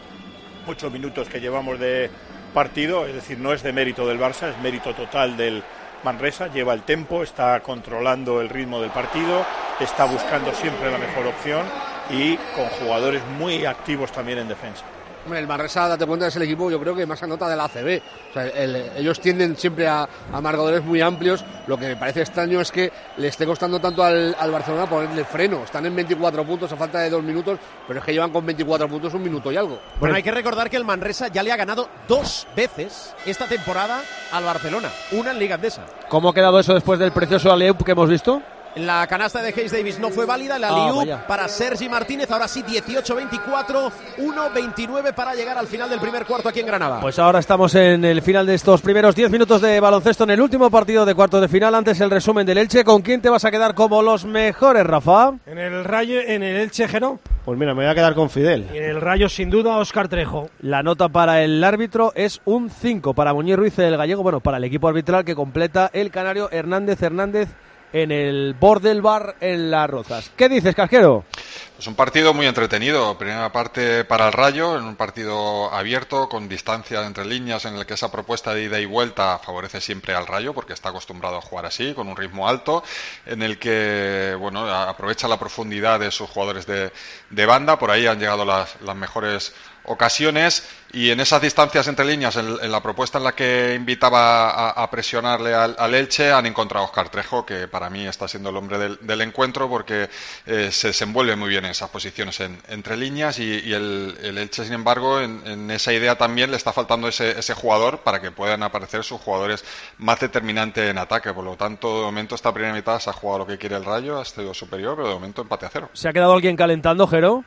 8 minutos que llevamos de partido. Es decir, no es de mérito del Barça, es mérito total del Manresa. Lleva el tempo, está controlando el ritmo del partido, está buscando siempre la mejor opción y con jugadores muy activos también en defensa. Hombre, el Manresa, date cuenta, es el equipo, yo creo que más anota de la ACB. O sea, ellos tienden siempre a marcadores muy amplios. Lo que me parece extraño es que le esté costando tanto al Barcelona ponerle freno. Están en 24 puntos a falta de 2 minutos, pero es que llevan con 24 puntos 1 minuto y algo. Bueno, hay que recordar que el Manresa ya le ha ganado 2 veces esta temporada al Barcelona, una en Liga Andesa. ¿Cómo ha quedado eso después del precioso alley-oop que hemos visto? La canasta de Hayes Davis no fue válida, la alley-oop para Sergi Martínez, ahora sí 18-24, 1-29 para llegar al final del primer cuarto aquí en Granada. Pues ahora estamos en el final de estos primeros 10 minutos de baloncesto en el último partido de cuartos de final. Antes el resumen del Elche. ¿Con quién te vas a quedar como los mejores, Rafa? En el Rayo, en el Elche, Geno. Pues mira, me voy a quedar con Fidel. Y en el Rayo, sin duda, Óscar Trejo. La nota para el árbitro es un 5 para Muñiz Ruiz, el gallego. Bueno, para el equipo arbitral que completa el canario Hernández en el borde del bar en Las Rozas. ¿Qué dices, Casquero? Pues un partido muy entretenido. Primera parte para el Rayo, en un partido abierto, con distancia entre líneas, en el que esa propuesta de ida y vuelta favorece siempre al Rayo, porque está acostumbrado a jugar así, con un ritmo alto, en el que bueno, aprovecha la profundidad de sus jugadores de banda. Por ahí han llegado las mejores ocasiones, y en esas distancias entre líneas, en la propuesta en la que invitaba a presionarle al Elche, han encontrado a Óscar Trejo, que para mí está siendo el hombre del encuentro, porque se desenvuelve muy bien en esas posiciones entre líneas y el Elche, sin embargo, en esa idea también le está faltando ese jugador para que puedan aparecer sus jugadores más determinantes en ataque. Por lo tanto, de momento esta primera mitad se ha jugado lo que quiere el Rayo, ha sido superior, pero de momento empate a 0. ¿Se ha quedado alguien calentando, Jero?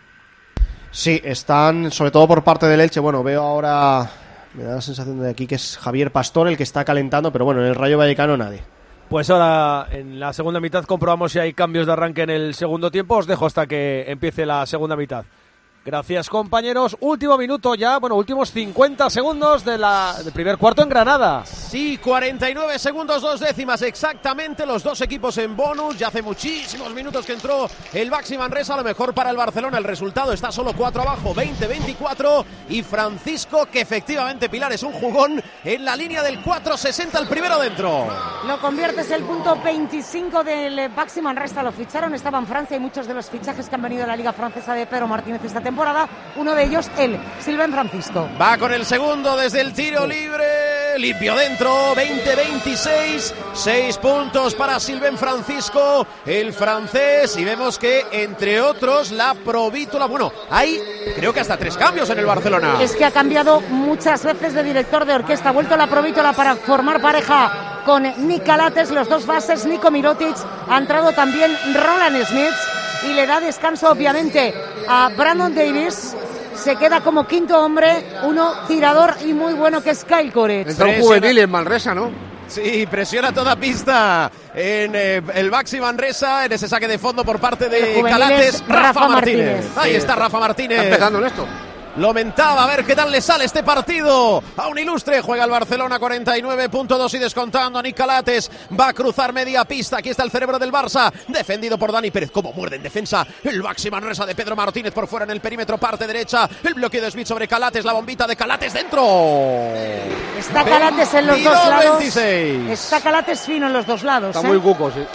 Sí, están, sobre todo por parte del Elche, bueno, veo ahora, me da la sensación de aquí que es Javier Pastor el que está calentando, pero bueno, en el Rayo Vallecano nadie. Pues ahora en la segunda mitad comprobamos si hay cambios de arranque en el segundo tiempo. Os dejo hasta que empiece la segunda mitad. Gracias, compañeros. Último minuto ya, bueno, últimos 50 segundos del primer cuarto en Granada. Sí, 49 segundos, 2 décimas exactamente, los dos equipos en bonus. Ya hace muchísimos minutos que entró el Baxi Manresa, a lo mejor para el Barcelona el resultado está solo 4 abajo, 20-24. Y Francisco, que efectivamente, Pilar, es un jugón en la línea del 4-60, el primero dentro. Lo conviertes el punto 25 del Baxi Manresa, lo ficharon, estaba en Francia y muchos de los fichajes que han venido a la Liga Francesa de Pedro Martínez esta temporada, uno de ellos él, Sylvain Francisco. Va con el segundo desde el tiro libre, limpio dentro, 20-26, 6 puntos para Sylvain Francisco, el francés, y vemos que entre otros la Provítola, bueno, hay creo que hasta 3 cambios en el Barcelona. Es que ha cambiado muchas veces de director de orquesta, ha vuelto la Provítola para formar pareja con Nick Calates, los dos bases, Nico Mirotic, ha entrado también Roland Smith y le da descanso obviamente a Brandon Davis. Se queda como quinto hombre, uno tirador y muy bueno que es Kyle Koretz. Entró un juvenil en Manresa, ¿no? Sí, presiona toda pista en el Baxi Manresa, en ese saque de fondo por parte de Calates, Rafa Martínez. Ahí está Rafa Martínez. Está empezando en esto. Lo mentaba, a ver qué tal le sale este partido a un ilustre. Juega el Barcelona, 49.2 y descontando. Nick Calates va a cruzar media pista. Aquí está el cerebro del Barça, defendido por Dani Pérez. Como muerde en defensa el Baxi Manresa de Pedro Martínez por fuera en el perímetro, parte derecha. El bloqueo de Smith sobre Calates, la bombita de Calates dentro. Está Calates en los dos lados. 26. Está Calates fino en los dos lados. Está muy cuco, sí.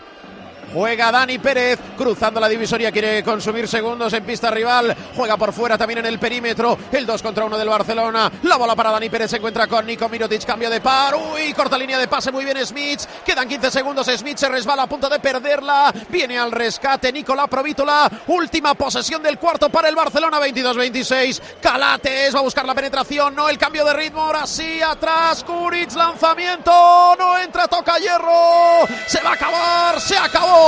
Juega Dani Pérez, cruzando la divisoria, quiere consumir segundos en pista rival. Juega por fuera también en el perímetro. El 2 contra 1 del Barcelona. La bola para Dani Pérez, se encuentra con Nico Mirotic, cambio de par. Uy, corta línea de pase, muy bien Smith. Quedan 15 segundos, Smith se resbala a punto de perderla. Viene al rescate Nicolás Provítola. Última posesión del cuarto para el Barcelona, 22-26. Calates va a buscar la penetración, no el cambio de ritmo. Ahora sí, atrás, Kuric, lanzamiento. No entra, toca hierro. Se va a acabar, se acabó.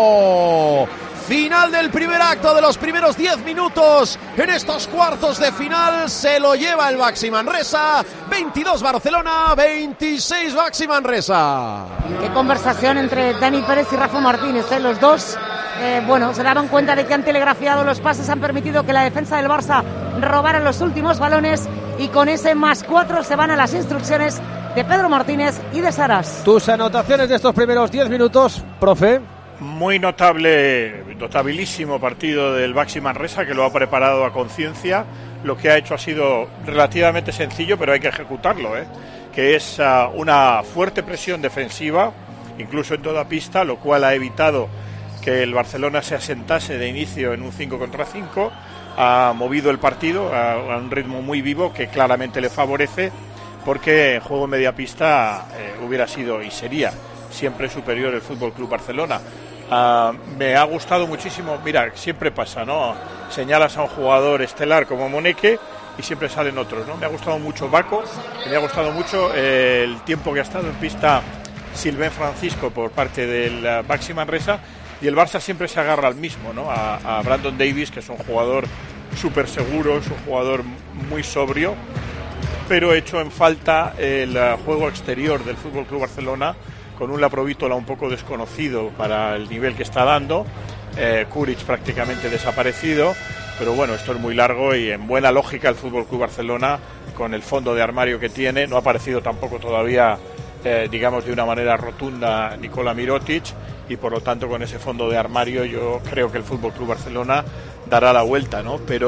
Final del primer acto, de los primeros 10 minutos en estos cuartos de final. Se lo lleva el Baxi Manresa, 22 Barcelona, 26 Baxi Manresa. Qué conversación entre Dani Pérez y Rafa Martínez, los dos bueno, se daban cuenta de que han telegrafiado los pases, han permitido que la defensa del Barça robara los últimos balones y con ese +4 se van a las instrucciones de Pedro Martínez y de Saras. Tus anotaciones de estos primeros 10 minutos, profe. Muy notabilísimo partido del Baxi Manresa, que lo ha preparado a conciencia. Lo que ha hecho ha sido relativamente sencillo, pero hay que ejecutarlo, que es una fuerte presión defensiva, incluso en toda pista, lo cual ha evitado que el Barcelona se asentase de inicio en un 5 contra 5. Ha movido el partido a un ritmo muy vivo que claramente le favorece, porque en juego en media pista hubiera sido y sería siempre superior el Fútbol Club Barcelona. Me ha gustado muchísimo, mira, siempre pasa, ¿no? Señalas a un jugador estelar como Moneke y siempre salen otros, ¿no? Me ha gustado mucho Baco, me ha gustado mucho el tiempo que ha estado en pista Sylvain Francisco por parte del Baxi Manresa, y el Barça siempre se agarra al mismo, ¿no? A Brandon Davis, que es un jugador súper seguro, es un jugador muy sobrio, pero hecho en falta el juego exterior del Fútbol Club Barcelona, con un Provítola un poco desconocido para el nivel que está dando, Kuric prácticamente desaparecido, pero bueno, esto es muy largo y en buena lógica el Fútbol Club Barcelona, con el fondo de armario que tiene, no ha aparecido tampoco todavía, digamos de una manera rotunda, Nikola Mirotic, y por lo tanto con ese fondo de armario yo creo que el Fútbol Club Barcelona dará la vuelta, ¿no? Pero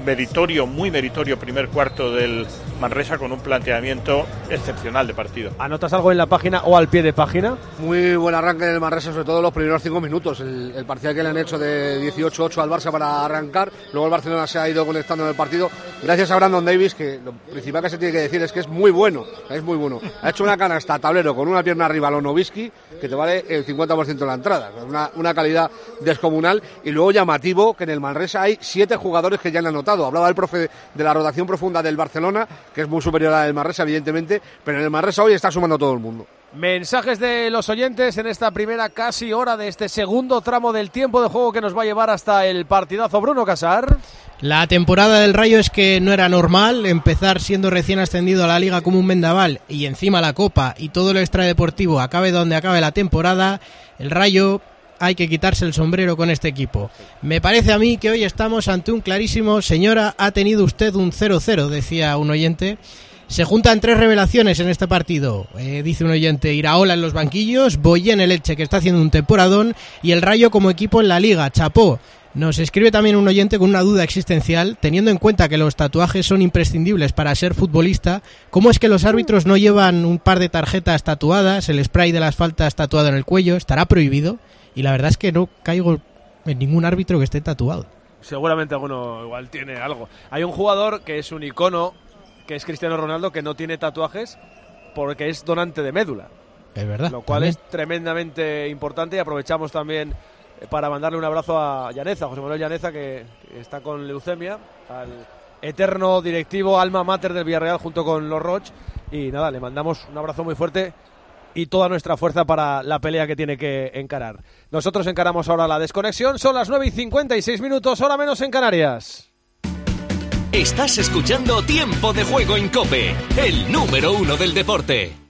meritorio, muy meritorio primer cuarto del Manresa con un planteamiento excepcional de partido. ¿Anotas algo en la página o al pie de página? Muy buen arranque del Manresa, sobre todo los primeros 5 minutos. El parcial que le han hecho de 18-8 al Barça para arrancar. Luego el Barcelona se ha ido conectando en el partido. Gracias a Brandon Davis, que lo principal que se tiene que decir es que es muy bueno. Es muy bueno. Ha hecho una canasta tablero con una pierna arriba a Lonovisky, que te vale el 50% de la entrada. Una calidad descomunal. Y luego llamativo que en el Manresa hay 7 jugadores que ya han anotado. Hablaba el profe de la rotación profunda del Barcelona, que es muy superior al del Manresa, evidentemente, pero en el Manresa hoy está sumando todo el mundo. Mensajes de los oyentes en esta primera casi hora de este segundo tramo del tiempo de juego que nos va a llevar hasta el partidazo. Bruno Casar. La temporada del Rayo es que no era normal empezar siendo recién ascendido a la Liga como un vendaval y encima la Copa y todo lo extradeportivo acabe donde acabe la temporada. El Rayo, hay que quitarse el sombrero con este equipo. Me parece a mí que hoy estamos ante un clarísimo señora, ha tenido usted un 0-0, decía un oyente. Se juntan 3 revelaciones en este partido, dice un oyente: Iraola en los banquillos, Boyé en el Elche, que está haciendo un temporadón, y el Rayo como equipo en la Liga, chapó. Nos escribe también un oyente con una duda existencial: teniendo en cuenta que los tatuajes son imprescindibles para ser futbolista, ¿cómo es que los árbitros no llevan un par de tarjetas tatuadas, el spray de las faltas tatuado en el cuello? ¿Estará prohibido? Y la verdad es que no caigo en ningún árbitro que esté tatuado. Seguramente alguno igual tiene algo. Hay un jugador que es un icono, que es Cristiano Ronaldo, que no tiene tatuajes porque es donante de médula. Es verdad. Lo cual también es tremendamente importante, y aprovechamos también para mandarle un abrazo a Llaneza, José Manuel Llaneza, que está con leucemia, al eterno directivo alma mater del Villarreal junto con los Roch, y nada, le mandamos un abrazo muy fuerte y toda nuestra fuerza para la pelea que tiene que encarar. Nosotros encaramos ahora la desconexión, son las 9:56, hora menos en Canarias. Estás escuchando Tiempo de Juego en COPE, el número 1 del deporte.